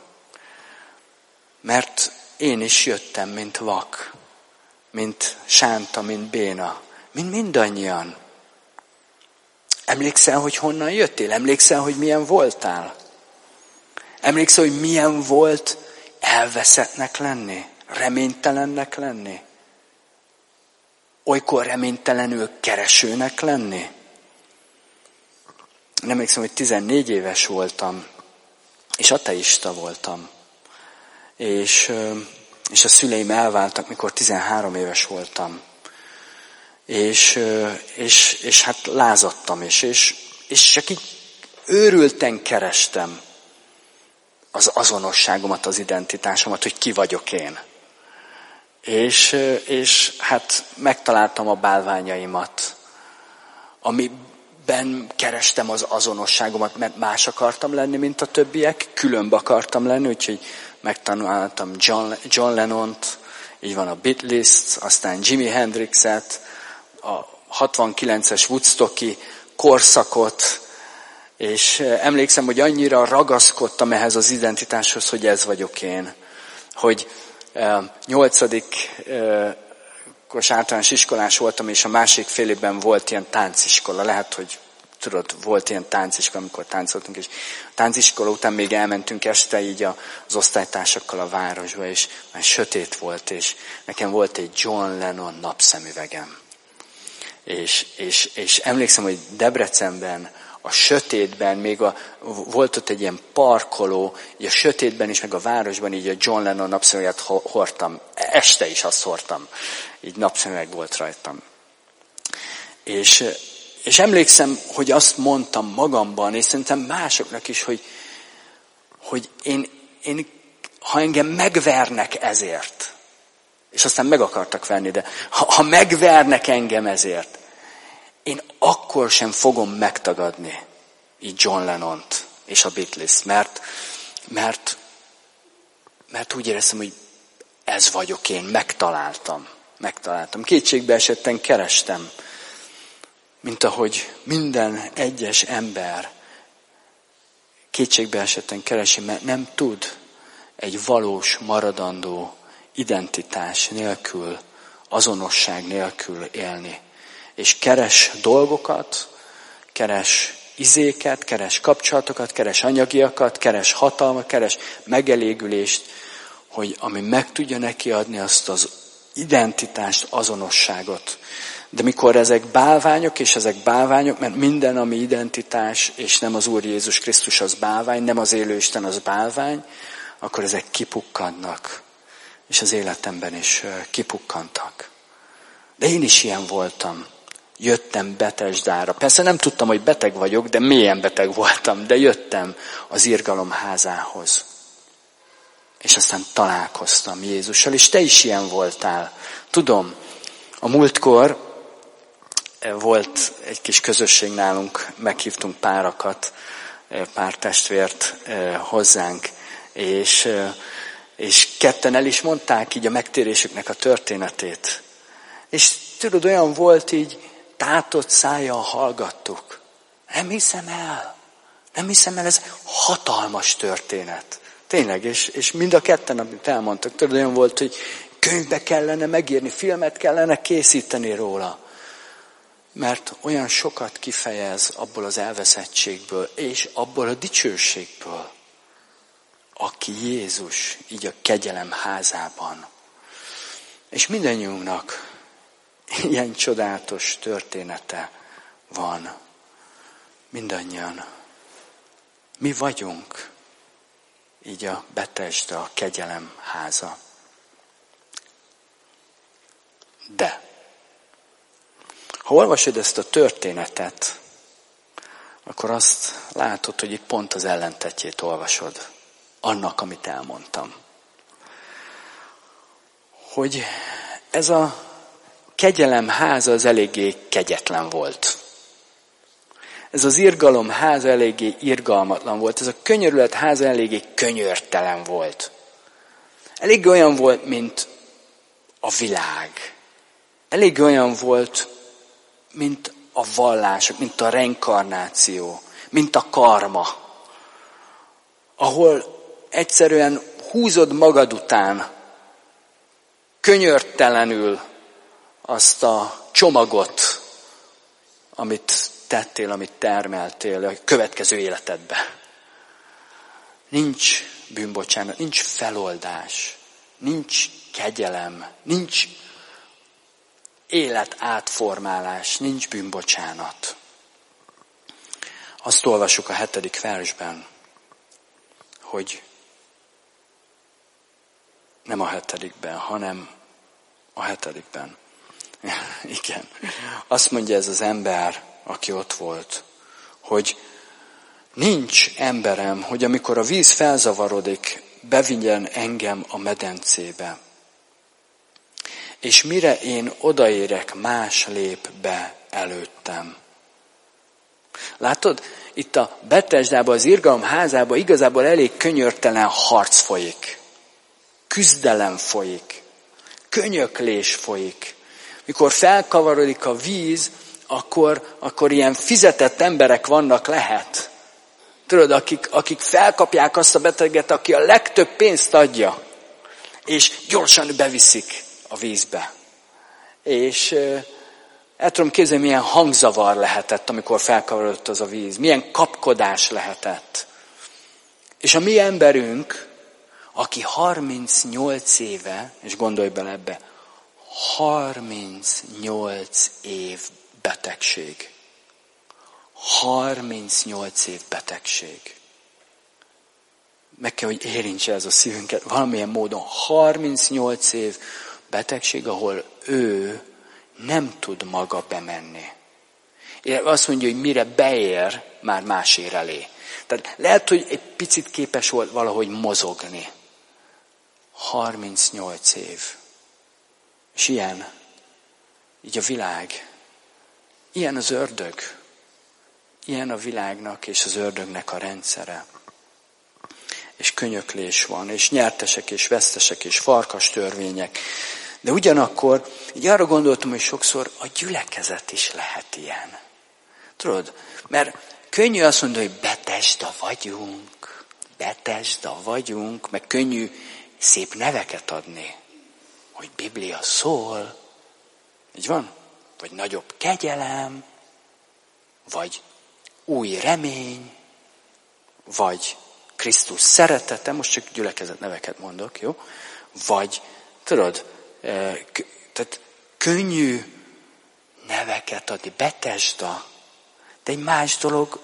Mert én is jöttem, mint vak, mint sánta, mint béna, mint mindannyian. Emlékszel, hogy honnan jöttél? Emlékszel, hogy milyen voltál? Emlékszel, hogy milyen volt elveszettnek lenni? Reménytelennek lenni? Olykor reménytelenül keresőnek lenni? Nem emlékszem, hogy 14 éves voltam, és ateista voltam. És a szüleim elváltak, mikor 13 éves voltam. És hát lázadtam is, és csak így őrülten kerestem az azonosságomat, az identitásomat, hogy ki vagyok én. És hát megtaláltam a bálványaimat, amiben kerestem az azonosságomat, mert más akartam lenni, mint a többiek, különb akartam lenni, úgyhogy megtanultam John Lennont, így van a Beatles, aztán Jimi Hendrixet, a 69-es Woodstocki korszakot, és emlékszem, hogy annyira ragaszkodtam ehhez az identitáshoz, hogy ez vagyok én. Hogy 8. általános iskolás voltam, és a másik fél évben volt ilyen tánciskola. Lehet, hogy tudod, volt ilyen tánciskola, amikor táncoltunk, és a tánciskola után még elmentünk este így az osztálytársakkal a városba, és már sötét volt, és nekem volt egy John Lennon napszemüvegem. És emlékszem, hogy Debrecenben, a sötétben, még volt ott egy ilyen parkoló, így a sötétben is, meg a városban így a John Lennon napszemüveget hordtam. Este is azt hordtam. Így napszemüveg volt rajtam. És emlékszem, hogy azt mondtam magamban, és szerintem másoknak is, hogy én ha engem megvernek ezért, és aztán meg akartak verni, de ha megvernek engem ezért, én akkor sem fogom megtagadni így John Lennont és a Beatles, mert úgy éreztem, hogy ez vagyok én, megtaláltam. Kétségbe esetten kerestem, mint ahogy minden egyes ember kétségbe esetten keresi, mert nem tud egy valós, maradandó identitás nélkül, azonosság nélkül élni. És keres dolgokat, keres izéket, keres kapcsolatokat, keres anyagiakat, keres hatalmat, keres megelégülést, hogy ami meg tudja neki adni azt az identitást, azonosságot. De mikor ezek bálványok, mert minden, ami identitás, és nem az Úr Jézus Krisztus, az bálvány, nem az élő Isten, az bálvány, akkor ezek kipukkadnak. És az életemben is kipukkantak. De én is ilyen voltam. Jöttem Betesdára. Persze nem tudtam, hogy beteg vagyok, de mélyen beteg voltam. De jöttem az irgalom házához. És aztán találkoztam Jézussal, és te is ilyen voltál. Tudom, a múltkor volt egy kis közösség nálunk, meghívtunk párakat, pár testvért hozzánk, és ketten el is mondták így a megtérésüknek a történetét. És tudod, olyan volt így, tátott szájjal hallgattuk. Nem hiszem el, ez hatalmas történet. Tényleg, és mind a ketten, amit elmondtak, tudod, olyan volt, hogy könyvbe kellene megírni, filmet kellene készíteni róla. Mert olyan sokat kifejez abból az elveszettségből, és abból a dicsőségből, aki Jézus, így a kegyelem házában. És mindannyiunknak ilyen csodálatos története van. Mindannyian. Mi vagyunk így a Betesda, a kegyelem háza. De ha olvasod ezt a történetet, akkor azt látod, hogy itt pont az ellentetjét olvasod annak, amit elmondtam. Hogy ez a kegyelem háza az eléggé kegyetlen volt. Ez az irgalom háza eléggé irgalmatlan volt. Ez a könyörület háza eléggé könyörtelen volt. Elég olyan volt, mint a világ. Elég olyan volt, mint a vallások, mint a reinkarnáció, mint a karma. Ahol egyszerűen húzod magad után könyörtelenül azt a csomagot, amit tettél, amit termeltél a következő életedbe. Nincs bűnbocsánat, nincs feloldás, nincs kegyelem, nincs élet átformálás, nincs bűnbocsánat. Azt olvasjuk a 7. versben, hogy nem a 7-ben, hanem a 7-ben. Igen. Azt mondja ez az ember, aki ott volt, hogy nincs emberem, hogy amikor a víz felzavarodik, bevigyen engem a medencébe. És mire én odaérek, más lép be előttem. Látod? Itt a Betesdában, az irgalom házában igazából elég könyörtelen harc folyik. Küzdelem folyik. könyöklés folyik. Mikor felkavarodik a víz, akkor ilyen fizetett emberek vannak lehet. Tudod, akik felkapják azt a beteget, aki a legtöbb pénzt adja, és gyorsan beviszik a vízbe. És el tudom képzelni, milyen hangzavar lehetett, amikor felkavarodott az a víz. Milyen kapkodás lehetett. És a mi emberünk, aki 38 éve, és gondolj bele ebbe, 38 év betegség. 38 év betegség. Meg kell, hogy érintse ez a szívünket valamilyen módon. 38 év betegség, ahol ő nem tud maga bemenni. Azt mondja, hogy mire beér, már más ér elé. Tehát lehet, hogy egy picit képes volt valahogy mozogni. 38 év. És ilyen, így a világ, ilyen az ördög, ilyen a világnak és az ördögnek a rendszere. És könyöklés van, és nyertesek, és vesztesek, és farkas törvények. De ugyanakkor, így arra gondoltam, hogy sokszor a gyülekezet is lehet ilyen. Tudod, mert könnyű azt mondani, hogy Betesda vagyunk, meg könnyű szép neveket adni, hogy Biblia szól, így van? Vagy nagyobb kegyelem, vagy új remény, vagy Krisztus szeretete, most csak gyülekezet neveket mondok, jó? Vagy, tudod, tehát könnyű neveket adni, Betesda, de egy más dolog,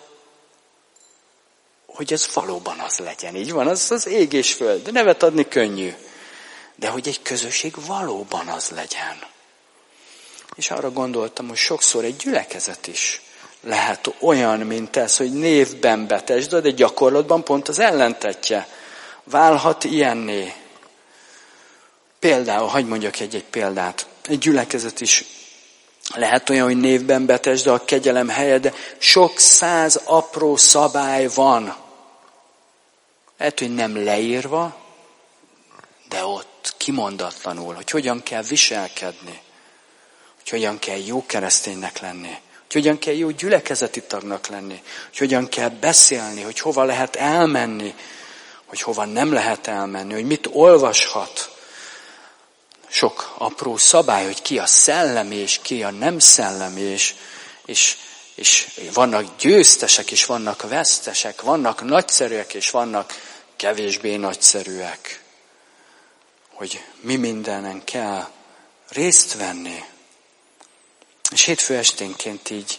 hogy ez valóban az legyen, így van, az ég és föld, de nevet adni könnyű, de hogy egy közösség valóban az legyen. És arra gondoltam, hogy sokszor egy gyülekezet is lehet olyan, mint ez, hogy névben Betesda, de gyakorlatban pont az ellentetje. Válhat ilyenné. Például, hadd mondjak egy példát. Egy gyülekezet is lehet olyan, hogy névben Betesda a kegyelem helye, de sok száz apró szabály van. Lehet, hogy nem leírva, de ott kimondatlanul, hogy hogyan kell viselkedni, hogy hogyan kell jó kereszténynek lenni, hogy hogyan kell jó gyülekezeti tagnak lenni, hogy hogyan kell beszélni, hogy hova lehet elmenni, hogy hova nem lehet elmenni, hogy mit olvashat. Sok apró szabály, hogy ki a szellemi, és ki a nem szellemi, és vannak győztesek, és vannak vesztesek, vannak nagyszerűek, és vannak kevésbé nagyszerűek. Hogy mi mindenen kell részt venni. És hétfő esténként így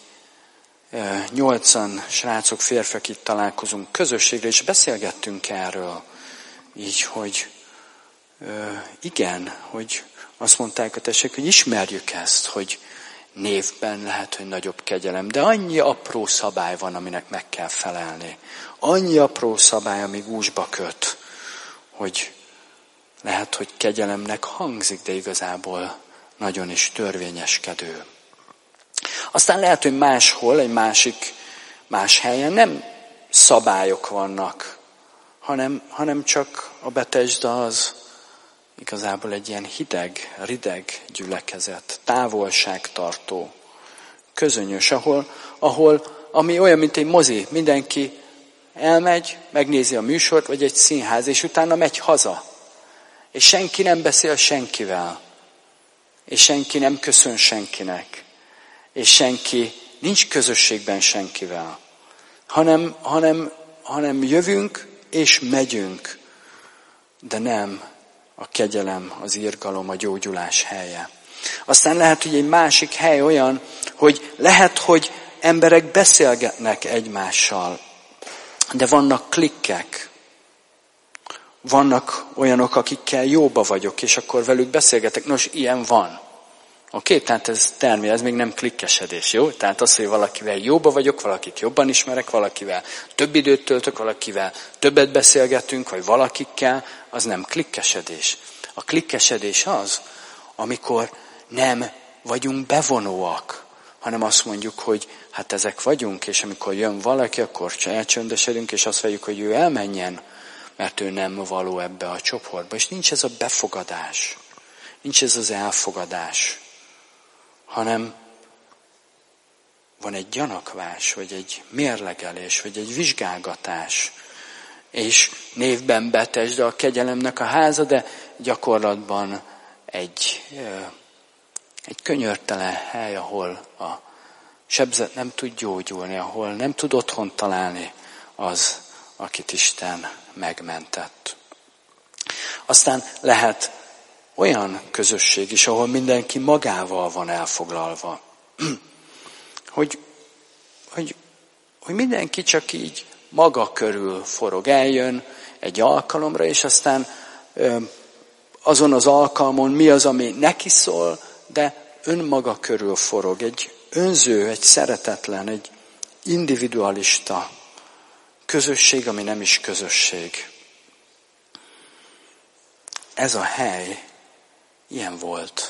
8 srácok, férfiak itt találkozunk közösségre, és beszélgettünk erről. Így, hogy igen, hogy azt mondták a tessék, hogy ismerjük ezt, hogy névben lehet, hogy nagyobb kegyelem, de annyi apró szabály van, aminek meg kell felelni. Annyi apró szabály, ami gúzsba köt, hogy lehet, hogy kegyelemnek hangzik, de igazából nagyon is törvényeskedő. Aztán lehet, hogy máshol, más helyen nem szabályok vannak, hanem csak a Betesda az igazából egy ilyen hideg, rideg gyülekezet, távolságtartó, közönyös, ami olyan, mint egy mozi. Mindenki elmegy, megnézi a műsort, vagy egy színház, és utána megy haza. És senki nem beszél senkivel. És senki nem köszön senkinek. És senki nincs közösségben senkivel. Hanem jövünk és megyünk. De nem a kegyelem, az irgalom, a gyógyulás helye. Aztán lehet, hogy egy másik hely olyan, hogy lehet, hogy emberek beszélgetnek egymással, de vannak klikkek. Vannak olyanok, akikkel jóba vagyok, és akkor velük beszélgetek. Nos, ilyen van. Oké? Tehát ez ez még nem klikkesedés, jó? Tehát az, hogy valakivel jóba vagyok, valakit jobban ismerek, valakivel több időt töltök, valakivel többet beszélgetünk, vagy valakikkel, az nem klikkesedés. A klikkesedés az, amikor nem vagyunk bevonóak, hanem azt mondjuk, hogy hát ezek vagyunk, és amikor jön valaki, akkor elcsöndesedünk, és azt vegyük, hogy ő elmenjen, mert ő nem való ebbe a csoportba. És nincs ez a befogadás. nincs ez az elfogadás, hanem van egy gyanakvás, vagy egy mérlegelés, vagy egy vizsgálgatás. És névben Betesda a kegyelemnek a háza, de gyakorlatban egy könyörtelen hely, ahol a sebzett nem tud gyógyulni, ahol nem tud otthont találni az, akit Isten megmentett. Aztán lehet olyan közösség is, ahol mindenki magával van elfoglalva. Hogy mindenki csak így maga körül forog, eljön egy alkalomra, és aztán azon az alkalmon mi az, ami neki szól, de önmaga körül forog. Egy önző, egy szeretetlen, egy individualista közösség, ami nem is közösség. Ez a hely ilyen volt.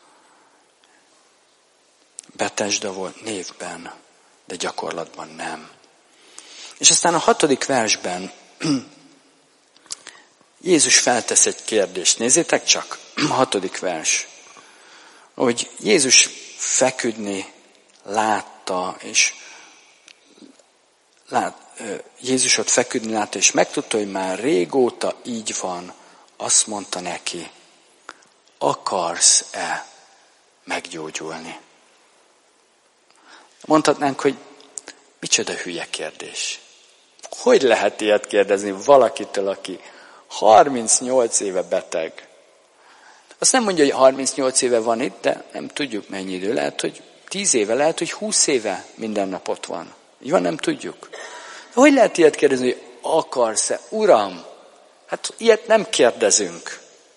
Betesda volt névben, de gyakorlatban nem. És aztán a 6. versben Jézus feltesz egy kérdést. Nézzétek csak, a 6. vers. Hogy Jézus feküdni látta, és Jézusot feküdni látta, és megtudta, hogy már régóta így van, azt mondta neki, akarsz-e meggyógyulni? Mondhatnánk, hogy micsoda hülye kérdés. Hogy lehet ilyet kérdezni valakitől, aki 38 éve beteg? Azt nem mondja, hogy 38 éve van itt, de nem tudjuk mennyi idő. Lehet, hogy 10 éve, lehet, hogy 20 éve minden nap ott van. Így van, nem tudjuk. De hogy lehet ilyet kérdezni, hogy akarsz-e? Uram, hát ilyet nem kérdezünk.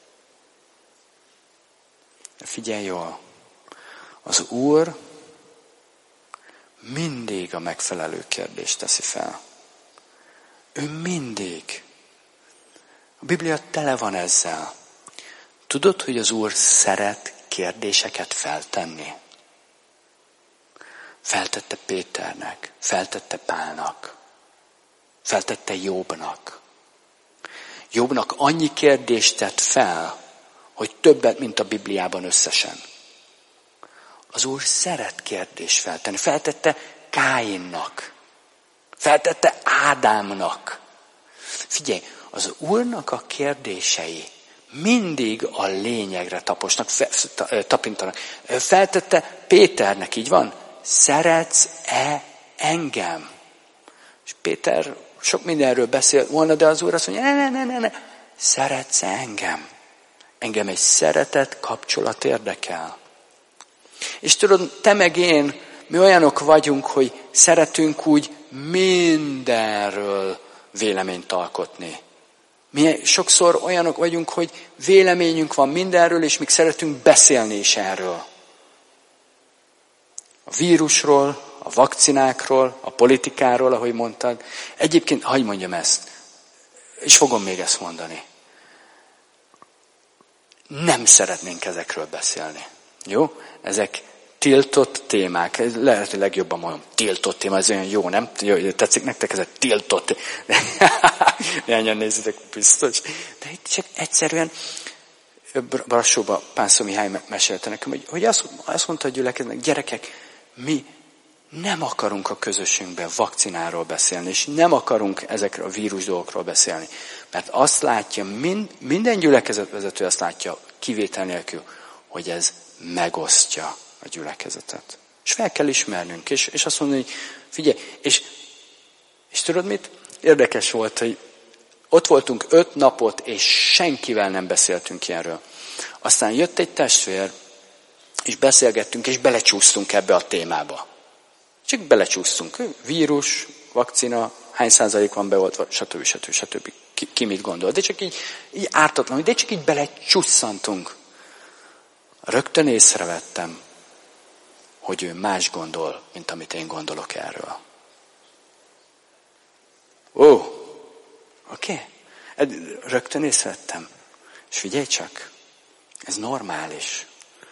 De figyelj jól, az Úr mindig a megfelelő kérdést teszi fel. Ő mindig. A Biblia tele van ezzel. Tudod, hogy az Úr szeret kérdéseket feltenni? Feltette Péternek, feltette Pálnak, feltette Jobbnak. Jobbnak annyi kérdést tett fel, hogy többet, mint a Bibliában összesen. Az Úr szeret kérdést feltenni. Feltette Káinnak. Feltette Ádámnak. Figyelj, az Úrnak a kérdései mindig a lényegre tapintanak. Feltette Péternek, így van? Szeretsz-e engem? És Péter sok mindenről beszélt volna, de az Úr azt mondja, ne. Szeretsz-e engem? Engem egy szeretet kapcsolat érdekel. És tudod, te meg én, mi olyanok vagyunk, hogy szeretünk úgy mindenről véleményt alkotni. Mi sokszor olyanok vagyunk, hogy véleményünk van mindenről, és még szeretünk beszélni is erről. A vírusról, a vakcinákról, a politikáról, ahogy mondtad. Egyébként, hagyj mondjam ezt, és fogom még ezt mondani. Nem szeretnénk ezekről beszélni. Jó? Ezek tiltott témák. Lehet, hogy legjobban mondom, tiltott téma, ez olyan jó, nem? Jó, tetszik nektek ez a tiltott? Néhányan nézitek, biztos. De itt csak egyszerűen, Brassóba Pásztor Mihály mesélte nekem, hogy azt mondta a gyülekezetnek, gyerekek, mi nem akarunk a közösségünkben vakcináról beszélni, és nem akarunk ezekről a vírus dolgokról beszélni. Mert azt látja, minden gyülekezetvezető azt látja, kivétel nélkül, hogy ez megosztja a gyülekezetet. És fel kell ismernünk, és azt mondani, hogy figyelj, és tudod mit? Érdekes volt, hogy ott voltunk 5 napot, és senkivel nem beszéltünk ilyenről. Aztán jött egy testvér, és beszélgettünk, és belecsúsztunk ebbe a témába. Csak belecsúsztunk. Vírus, vakcina, hány százalék van beoltva, stb. Ki mit gondol. De csak így ártatlan, de csak így belecsusszantunk. Rögtön észrevettem, hogy ő más gondol, mint amit én gondolok erről. Oké. Rögtön észrevettem. És figyelj csak, ez normális.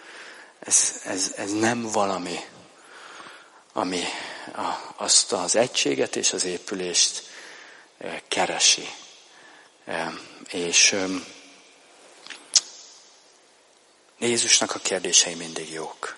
Ez nem valami, ami azt az egységet és az épülést keresi. És Jézusnak a kérdései mindig jók.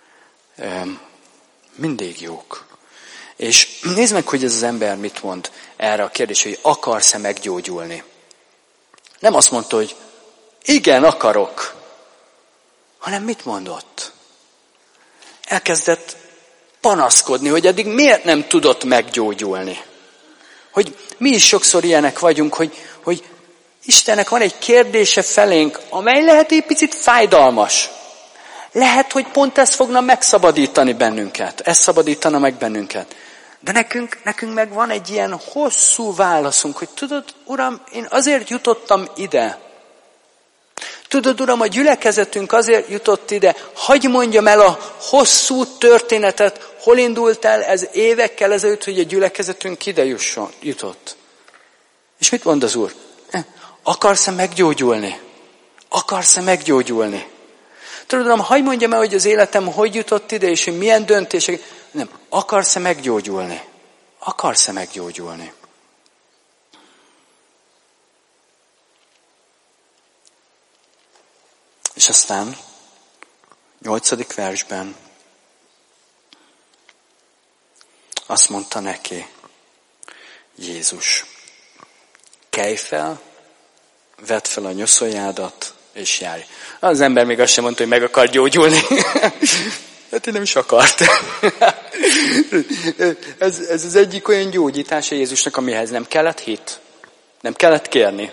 Mindig jók. És nézd meg, hogy ez az ember mit mond erre a kérdésre, hogy akarsz-e meggyógyulni. Nem azt mondta, hogy igen, akarok, hanem mit mondott? Elkezdett panaszkodni, hogy eddig miért nem tudott meggyógyulni. Hogy mi is sokszor ilyenek vagyunk, hogy Istennek van egy kérdése felénk, amely lehet egy picit fájdalmas. Lehet, hogy pont ez fogna megszabadítani bennünket. Ez szabadítana meg bennünket. De nekünk meg van egy ilyen hosszú válaszunk, hogy tudod, Uram, én azért jutottam ide. Tudod, Uram, a gyülekezetünk azért jutott ide. Hadd mondjam el a hosszú történetet, hol indult el ez évekkel ezelőtt, hogy a gyülekezetünk ide jutott. És mit mond az Úr? Akarsz-e meggyógyulni? Akarsz-e meggyógyulni? Tudod, Uram, hadd mondjam el, hogy az életem hogy jutott ide, és hogy milyen döntések. Nem, akarsz-e meggyógyulni? Akarsz-e meggyógyulni? És aztán 8. versben azt mondta neki Jézus, kelj fel, vedd fel a nyoszoljádat, és járj. Az ember még azt sem mondta, hogy meg akar gyógyulni. Hát én nem is akart. Ez az egyik olyan gyógyítása Jézusnak, amihez nem kellett hit. Nem kellett kérni.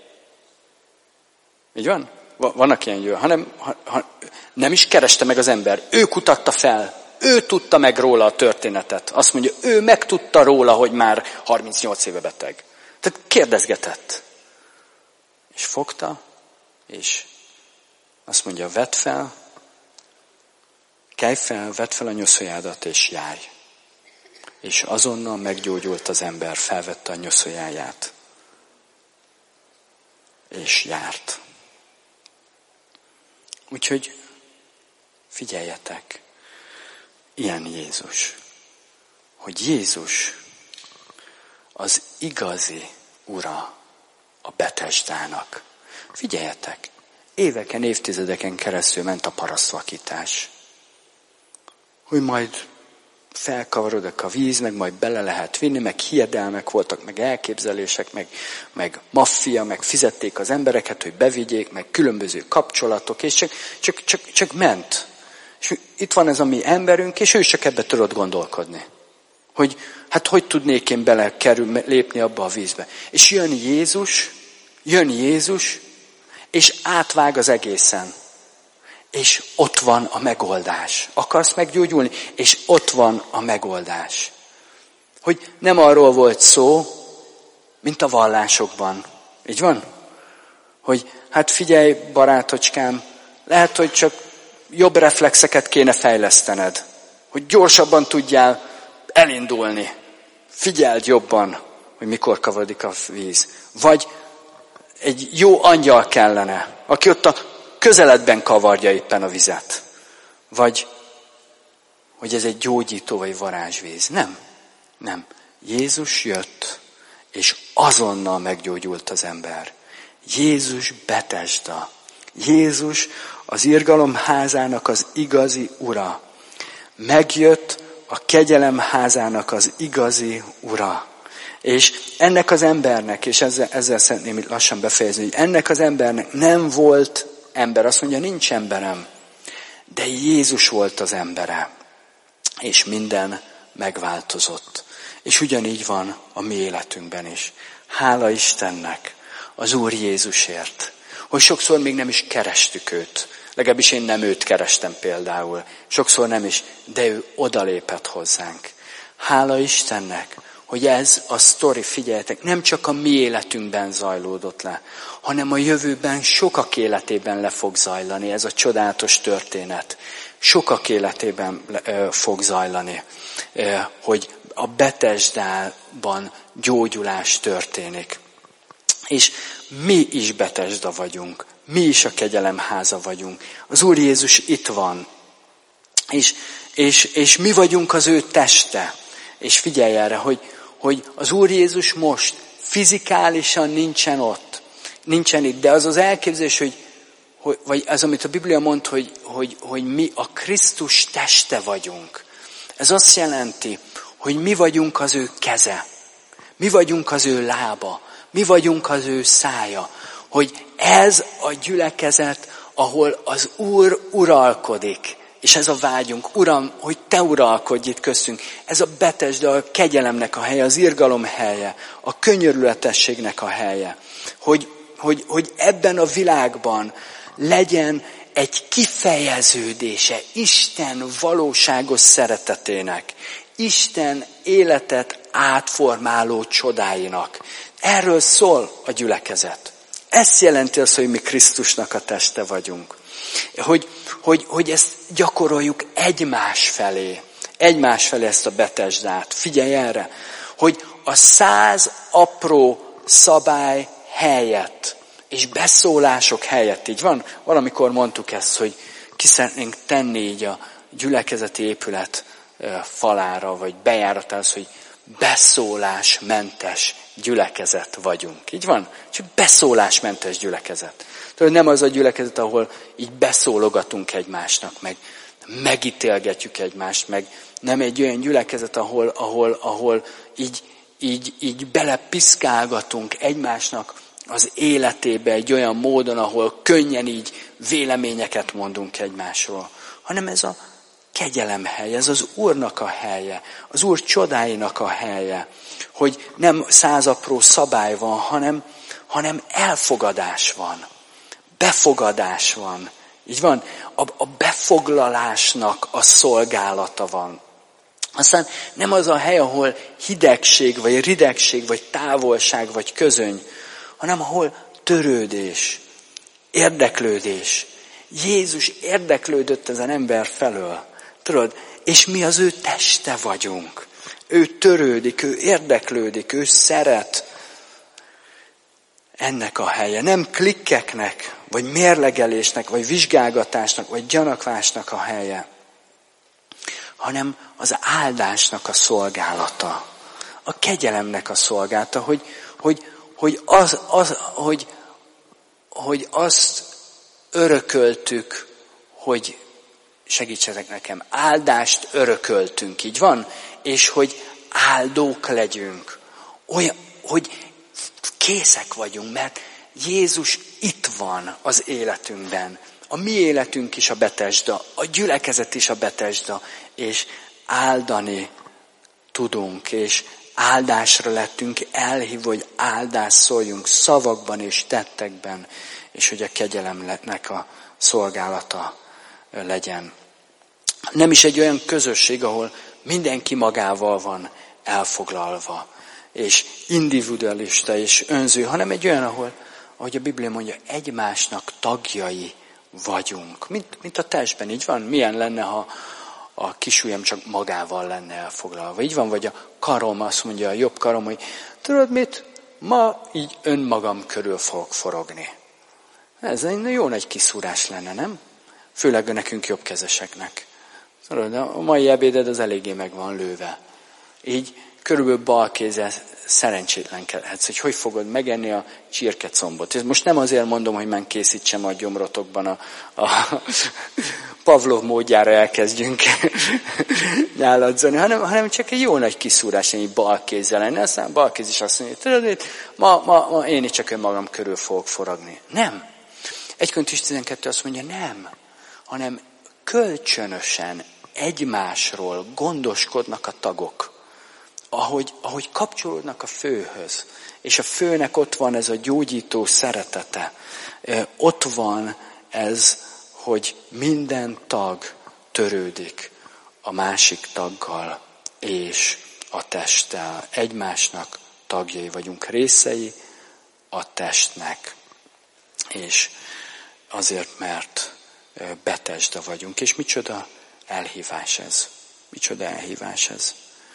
Így van? Vannak ilyen jó. Nem is kereste meg az ember. Ő kutatta fel. Ő tudta meg róla a történetet. Azt mondja, ő megtudta róla, hogy már 38 éve beteg. Tehát kérdezgetett. És fogta, és azt mondja, vedd fel, kelj fel, vedd fel a nyoszoljádat, és járj. És azonnal meggyógyult az ember, felvette a nyoszoljáját, és járt. Úgyhogy figyeljetek, ilyen Jézus, hogy Jézus az igazi ura a Betesdának. Figyeljetek, éveken, évtizedeken keresztül ment a parasztvakítás. Hogy majd felkavarodik a víz, meg majd bele lehet vinni, meg hiedelmek voltak, meg elképzelések, meg maffia, meg fizették az embereket, hogy bevigyék, meg különböző kapcsolatok, és csak ment. És itt van ez a mi emberünk, és ő csak ebbe tudott gondolkodni. Hogy hát hogy tudnék én lépni abba a vízbe. És jön Jézus, és átvág az egészen. És ott van a megoldás. Akarsz meggyógyulni? És ott van a megoldás. Hogy nem arról volt szó, mint a vallásokban. Így van? Hogy hát figyelj, barátocskám, lehet, hogy csak jobb reflexeket kéne fejlesztened. Hogy gyorsabban tudjál elindulni. Figyeld jobban, hogy mikor kavarodik a víz. Vagy egy jó angyal kellene, aki ott a közeledben kavarja éppen a vizet. Vagy, hogy ez egy gyógyító vagy varázsvíz. Nem. Jézus jött, és azonnal meggyógyult az ember. Jézus Betesda. Jézus az irgalom házának az igazi ura. Megjött a kegyelem házának az igazi ura. És ennek az embernek, és ezzel szeretném itt lassan befejezni, hogy ennek az embernek nem volt ember. Azt mondja, nincs emberem. De Jézus volt az embere. És minden megváltozott. És ugyanígy van a mi életünkben is. Hála Istennek az Úr Jézusért, hogy sokszor még nem is kerestük őt. Legalábbis én nem őt kerestem például. Sokszor nem is, de ő odalépett hozzánk. Hála Istennek, hogy ez a sztori, figyeljetek, nem csak a mi életünkben zajlódott le, hanem a jövőben sokak életében le fog zajlani ez a csodálatos történet. Sokak életében fog zajlani, hogy a Betesdában gyógyulás történik. És mi is Betesda vagyunk, mi is a kegyelem háza vagyunk. Az Úr Jézus itt van, és mi vagyunk az ő teste. És figyelj erre, hogy az Úr Jézus most fizikálisan nincsen ott, nincsen itt, de az az elképzelés, vagy az, amit a Biblia mond, hogy mi a Krisztus teste vagyunk. Ez azt jelenti, hogy mi vagyunk az ő keze, mi vagyunk az ő lába, mi vagyunk az ő szája, hogy ez a gyülekezet, ahol az Úr uralkodik, és ez a vágyunk, Uram, hogy Te uralkodj itt köztünk. Ez a Betesda a kegyelemnek a helye, az irgalom helye, a könyörületességnek a helye. Hogy ebben a világban legyen egy kifejeződése Isten valóságos szeretetének, Isten életet átformáló csodáinak. Erről szól a gyülekezet. Ez jelenti azt, hogy mi Krisztusnak a teste vagyunk. Hogy ezt gyakoroljuk egymás felé ezt a Betesdát. Figyelj erre, hogy a 100 apró szabály helyett, és beszólások helyett, így van? Valamikor mondtuk ezt, hogy ki szeretnénk tenni így a gyülekezeti épület falára, vagy bejáratára, hogy beszólásmentes gyülekezet vagyunk. Így van? Csak beszólásmentes gyülekezet. Tudod, nem az a gyülekezet, ahol így beszólogatunk egymásnak, meg megítélgetjük egymást, meg nem egy olyan gyülekezet, ahol így belepiszkálgatunk egymásnak az életébe egy olyan módon, ahol könnyen így véleményeket mondunk egymásról, hanem ez a kegyelem helye, ez az Úrnak a helye, az Úr csodáinak a helye, hogy nem 100 apró szabály van, hanem elfogadás van, befogadás van. Így van? A befoglalásnak a szolgálata van. Aztán nem az a hely, ahol hidegség, vagy ridegség, vagy távolság, vagy közöny, hanem ahol törődés, érdeklődés. Jézus érdeklődött ezen ember felől. Tudod? És mi az ő teste vagyunk. Ő törődik, ő érdeklődik, ő szeret. Ennek a helye. Nem klikkeknek, vagy mérlegelésnek, vagy vizsgálgatásnak, vagy gyanakvásnak a helye, hanem az áldásnak a szolgálata. A kegyelemnek a szolgálata, hogy azt örököltük, hogy segítsetek nekem, áldást örököltünk, így van? És hogy áldók legyünk. Olyan, hogy készek vagyunk, mert Jézus itt van az életünkben. A mi életünk is a Betesda, a gyülekezet is a Betesda, és áldani tudunk, és áldásra lettünk elhívva, hogy áldást szóljunk szavakban és tettekben, és hogy a kegyelemnek a szolgálata legyen. Nem is egy olyan közösség, ahol mindenki magával van elfoglalva, és individualista és önző, hanem egy olyan, ahol, ahogy a Biblia mondja, egymásnak tagjai vagyunk. Mint a testben, így van? Milyen lenne, ha a kisujjam csak magával lenne elfoglalva? Így van? Vagy a karom, azt mondja a jobb karom, hogy tudod mit? Ma így önmagam körül fogok forogni. Ez egy jó nagy kiszúrás lenne, nem? Főleg nekünk jobbkezeseknek. Tudod, a mai ebéded az eléggé meg van lőve. Így körülbelül bal kézzel szerencsétlenkedhetsz, hogy fogod megenni a csirkecombot. Most nem azért mondom, hogy már készítsem a gyomrotokban a Pavlov módjára elkezdjünk nyáladzani, hanem csak egy jó nagy kiszúrás, egy bal kézzel lenni. Aztán bal kéz is azt mondja, tudod, ma én is csak önmagam körül fogok forogni. Nem. 1 Korintus 12 azt mondja, nem, hanem kölcsönösen egymásról gondoskodnak a tagok, ahogy kapcsolódnak a főhöz, és a főnek ott van ez a gyógyító szeretete, ott van ez, hogy minden tag törődik a másik taggal és a testtel. Egymásnak tagjai vagyunk, részei a testnek, és azért, mert Betesda vagyunk. És micsoda elhívás ez? Micsoda elhívás ez?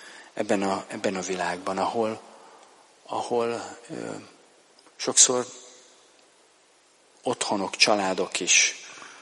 Ebben a világban, ahol sokszor otthonok, családok is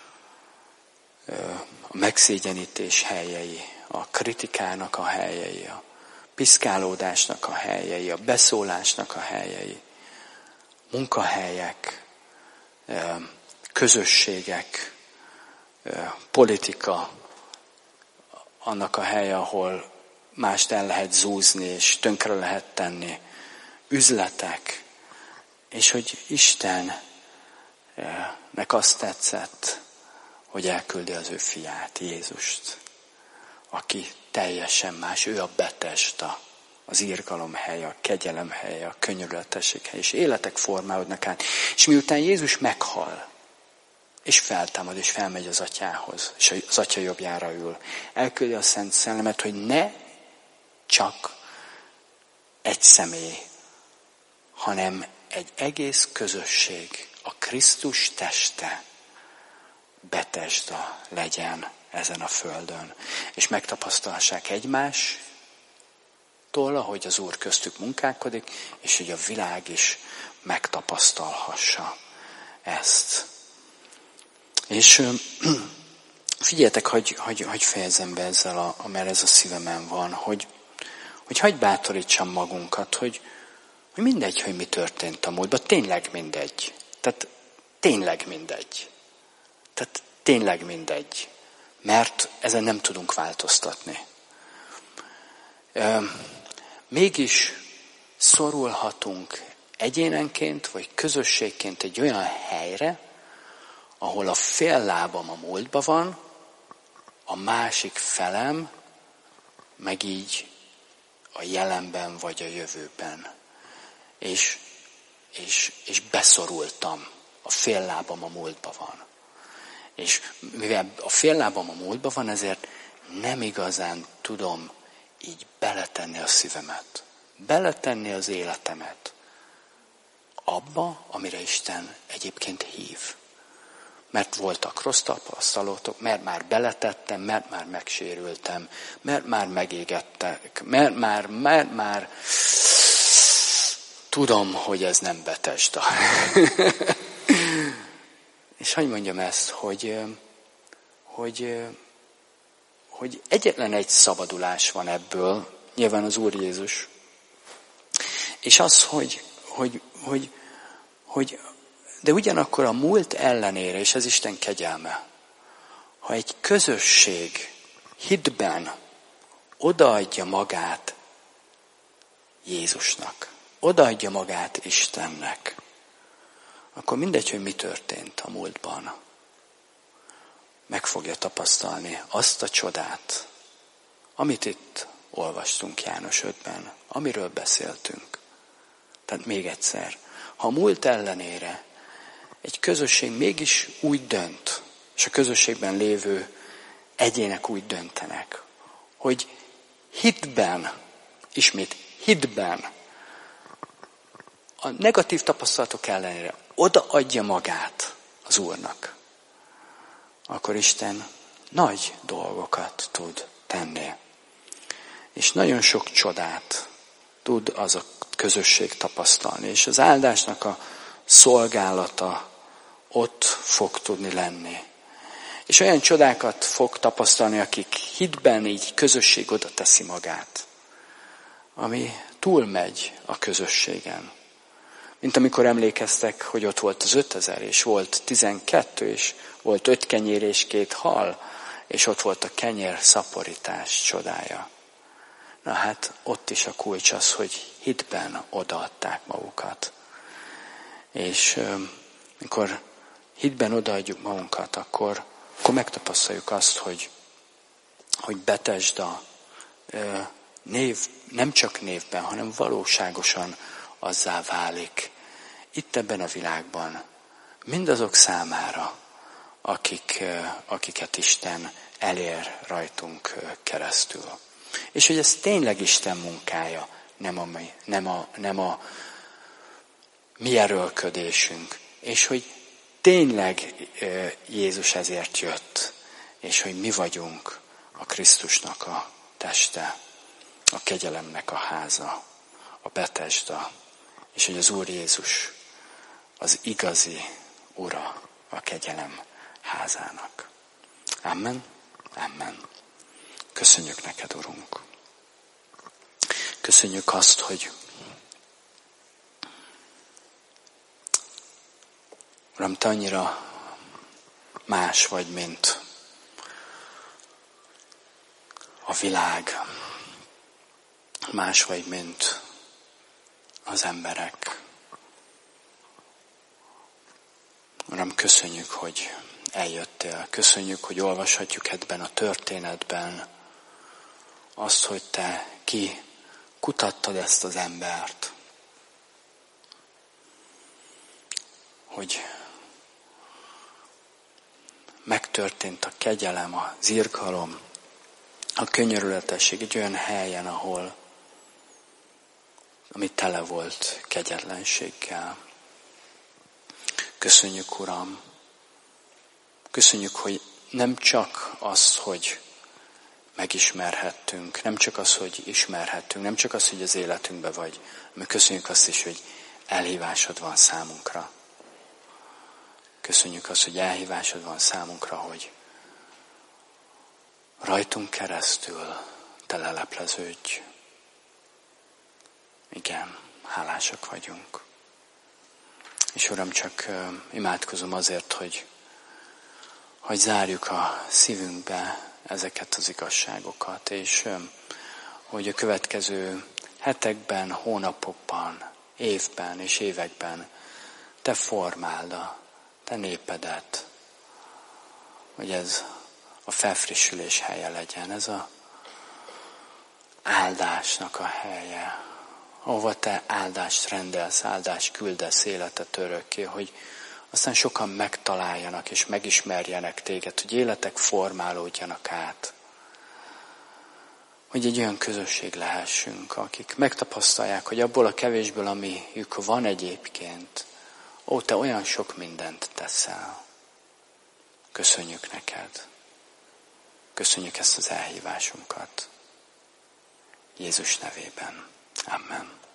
a megszégyenítés helyei, a kritikának a helyei, a piszkálódásnak a helyei, a beszólásnak a helyei, munkahelyek, közösségek, politika, annak a helye, ahol mást el lehet zúzni, és tönkre lehet tenni, üzletek, és hogy Istennek azt tetszett, hogy elküldi az ő fiát, Jézust, aki teljesen más, ő a Betesda, az irgalom helye, a kegyelem helye, a könyörületesség helye, és életek formálódnak át. És miután Jézus meghal, és feltámad, és felmegy az atyához, és az atya jobbjára ül, elküldi a Szent Szellemet, hogy ne csak egy személy, hanem egy egész közösség, a Krisztus teste, Betesda legyen ezen a földön. És megtapasztalhassák egymástól, ahogy az Úr köztük munkálkodik, és hogy a világ is megtapasztalhassa ezt. És figyeljetek, hogy fejezem be ezzel, mert ez a szívemen van, hogy hagyj bátorítsam magunkat, hogy mindegy, hogy mi történt a múltban, tényleg mindegy. Tehát tényleg mindegy. Tehát tényleg mindegy. Mert ezen nem tudunk változtatni. Mégis szorulhatunk egyénenként, vagy közösségként egy olyan helyre, ahol a fél lábam a múltban van, a másik felem meg így a jelenben vagy a jövőben. És beszorultam, a fél lábam a múltban van. És mivel a fél lábam a múltban van, ezért nem igazán tudom így beletenni a szívemet, beletenni az életemet abba, amire Isten egyébként hív. Mert voltak rossz tapasztalatok, mert már beletettem, mert már megsérültem, mert már megégettek, mert már tudom, hogy ez nem Betesda. És hogy mondjam ezt, hogy egyetlen egy szabadulás van ebből, nyilván az Úr Jézus. És az, de ugyanakkor a múlt ellenére, és ez Isten kegyelme, ha egy közösség hitben odaadja magát Jézusnak, odaadja magát Istennek, akkor mindegy, hogy mi történt a múltban, meg fogja tapasztalni azt a csodát, amit itt olvastunk János 5-ben, amiről beszéltünk. Tehát még egyszer, ha a múlt ellenére egy közösség mégis úgy dönt, és a közösségben lévő egyének úgy döntenek, hogy hitben, ismét hitben, a negatív tapasztalatok ellenére odaadja magát az Úrnak, akkor Isten nagy dolgokat tud tenni. És nagyon sok csodát tud az a közösség tapasztalni. És az áldásnak a szolgálata ott fog tudni lenni. És olyan csodákat fog tapasztalni, akik hitben így közösség oda teszi magát, ami túlmegy a közösségen. Mint amikor emlékeztek, hogy ott volt az 5000, és volt 12, és volt 5 kenyér és 2 hal, és ott volt a kenyér szaporítás csodája. Na hát ott is a kulcs az, hogy hitben odaadták magukat. És mikor hitben odaadjuk magunkat, akkor megtapasztaljuk azt, hogy Betesda nem csak névben, hanem valóságosan azzá válik itt ebben a világban, mindazok számára, akiket Isten elér rajtunk keresztül. És hogy ez tényleg Isten munkája, nem a mi erőlködésünk. És hogy tényleg Jézus ezért jött, és hogy mi vagyunk a Krisztusnak a teste, a kegyelemnek a háza, a Betesda, és hogy az Úr Jézus az igazi Ura a kegyelem házának. Amen. Amen. Köszönjük neked, Urunk. Köszönjük azt, hogy Uram, te annyira más vagy, mint a világ. Más vagy, mint az emberek. Uram, köszönjük, hogy eljöttél. Köszönjük, hogy olvashatjuk ebben a történetben azt, hogy te kutattad ezt az embert. Hogy megtörtént a kegyelem, az irgalom, a könyörületesség egy olyan helyen, ami tele volt kegyetlenséggel. Köszönjük, Uram. Köszönjük, hogy nem csak az, hogy megismerhettünk, nem csak az, hogy ismerhettünk, nem csak az, hogy az életünkben vagy, hanem köszönjük azt is, hogy elhívásod van számunkra. Köszönjük azt, hogy elhívásod van számunkra, hogy rajtunk keresztül te lelepleződj. Igen, hálásak vagyunk. És Uram, csak imádkozom azért, hogy zárjuk a szívünkbe ezeket az igazságokat, és hogy a következő hetekben, hónapokban, évben és években te formáld a te népedet, hogy ez a felfrissülés helye legyen, ez a áldásnak a helye, ahova te áldást rendelsz, áldást küldesz, életet örökké, hogy aztán sokan megtaláljanak és megismerjenek téged, hogy életek formálódjanak át. Hogy egy olyan közösség lehessünk, akik megtapasztalják, hogy abból a kevésből, amiük van egyébként, te olyan sok mindent teszel. Köszönjük neked. Köszönjük ezt az elhívásunkat. Jézus nevében. Amen.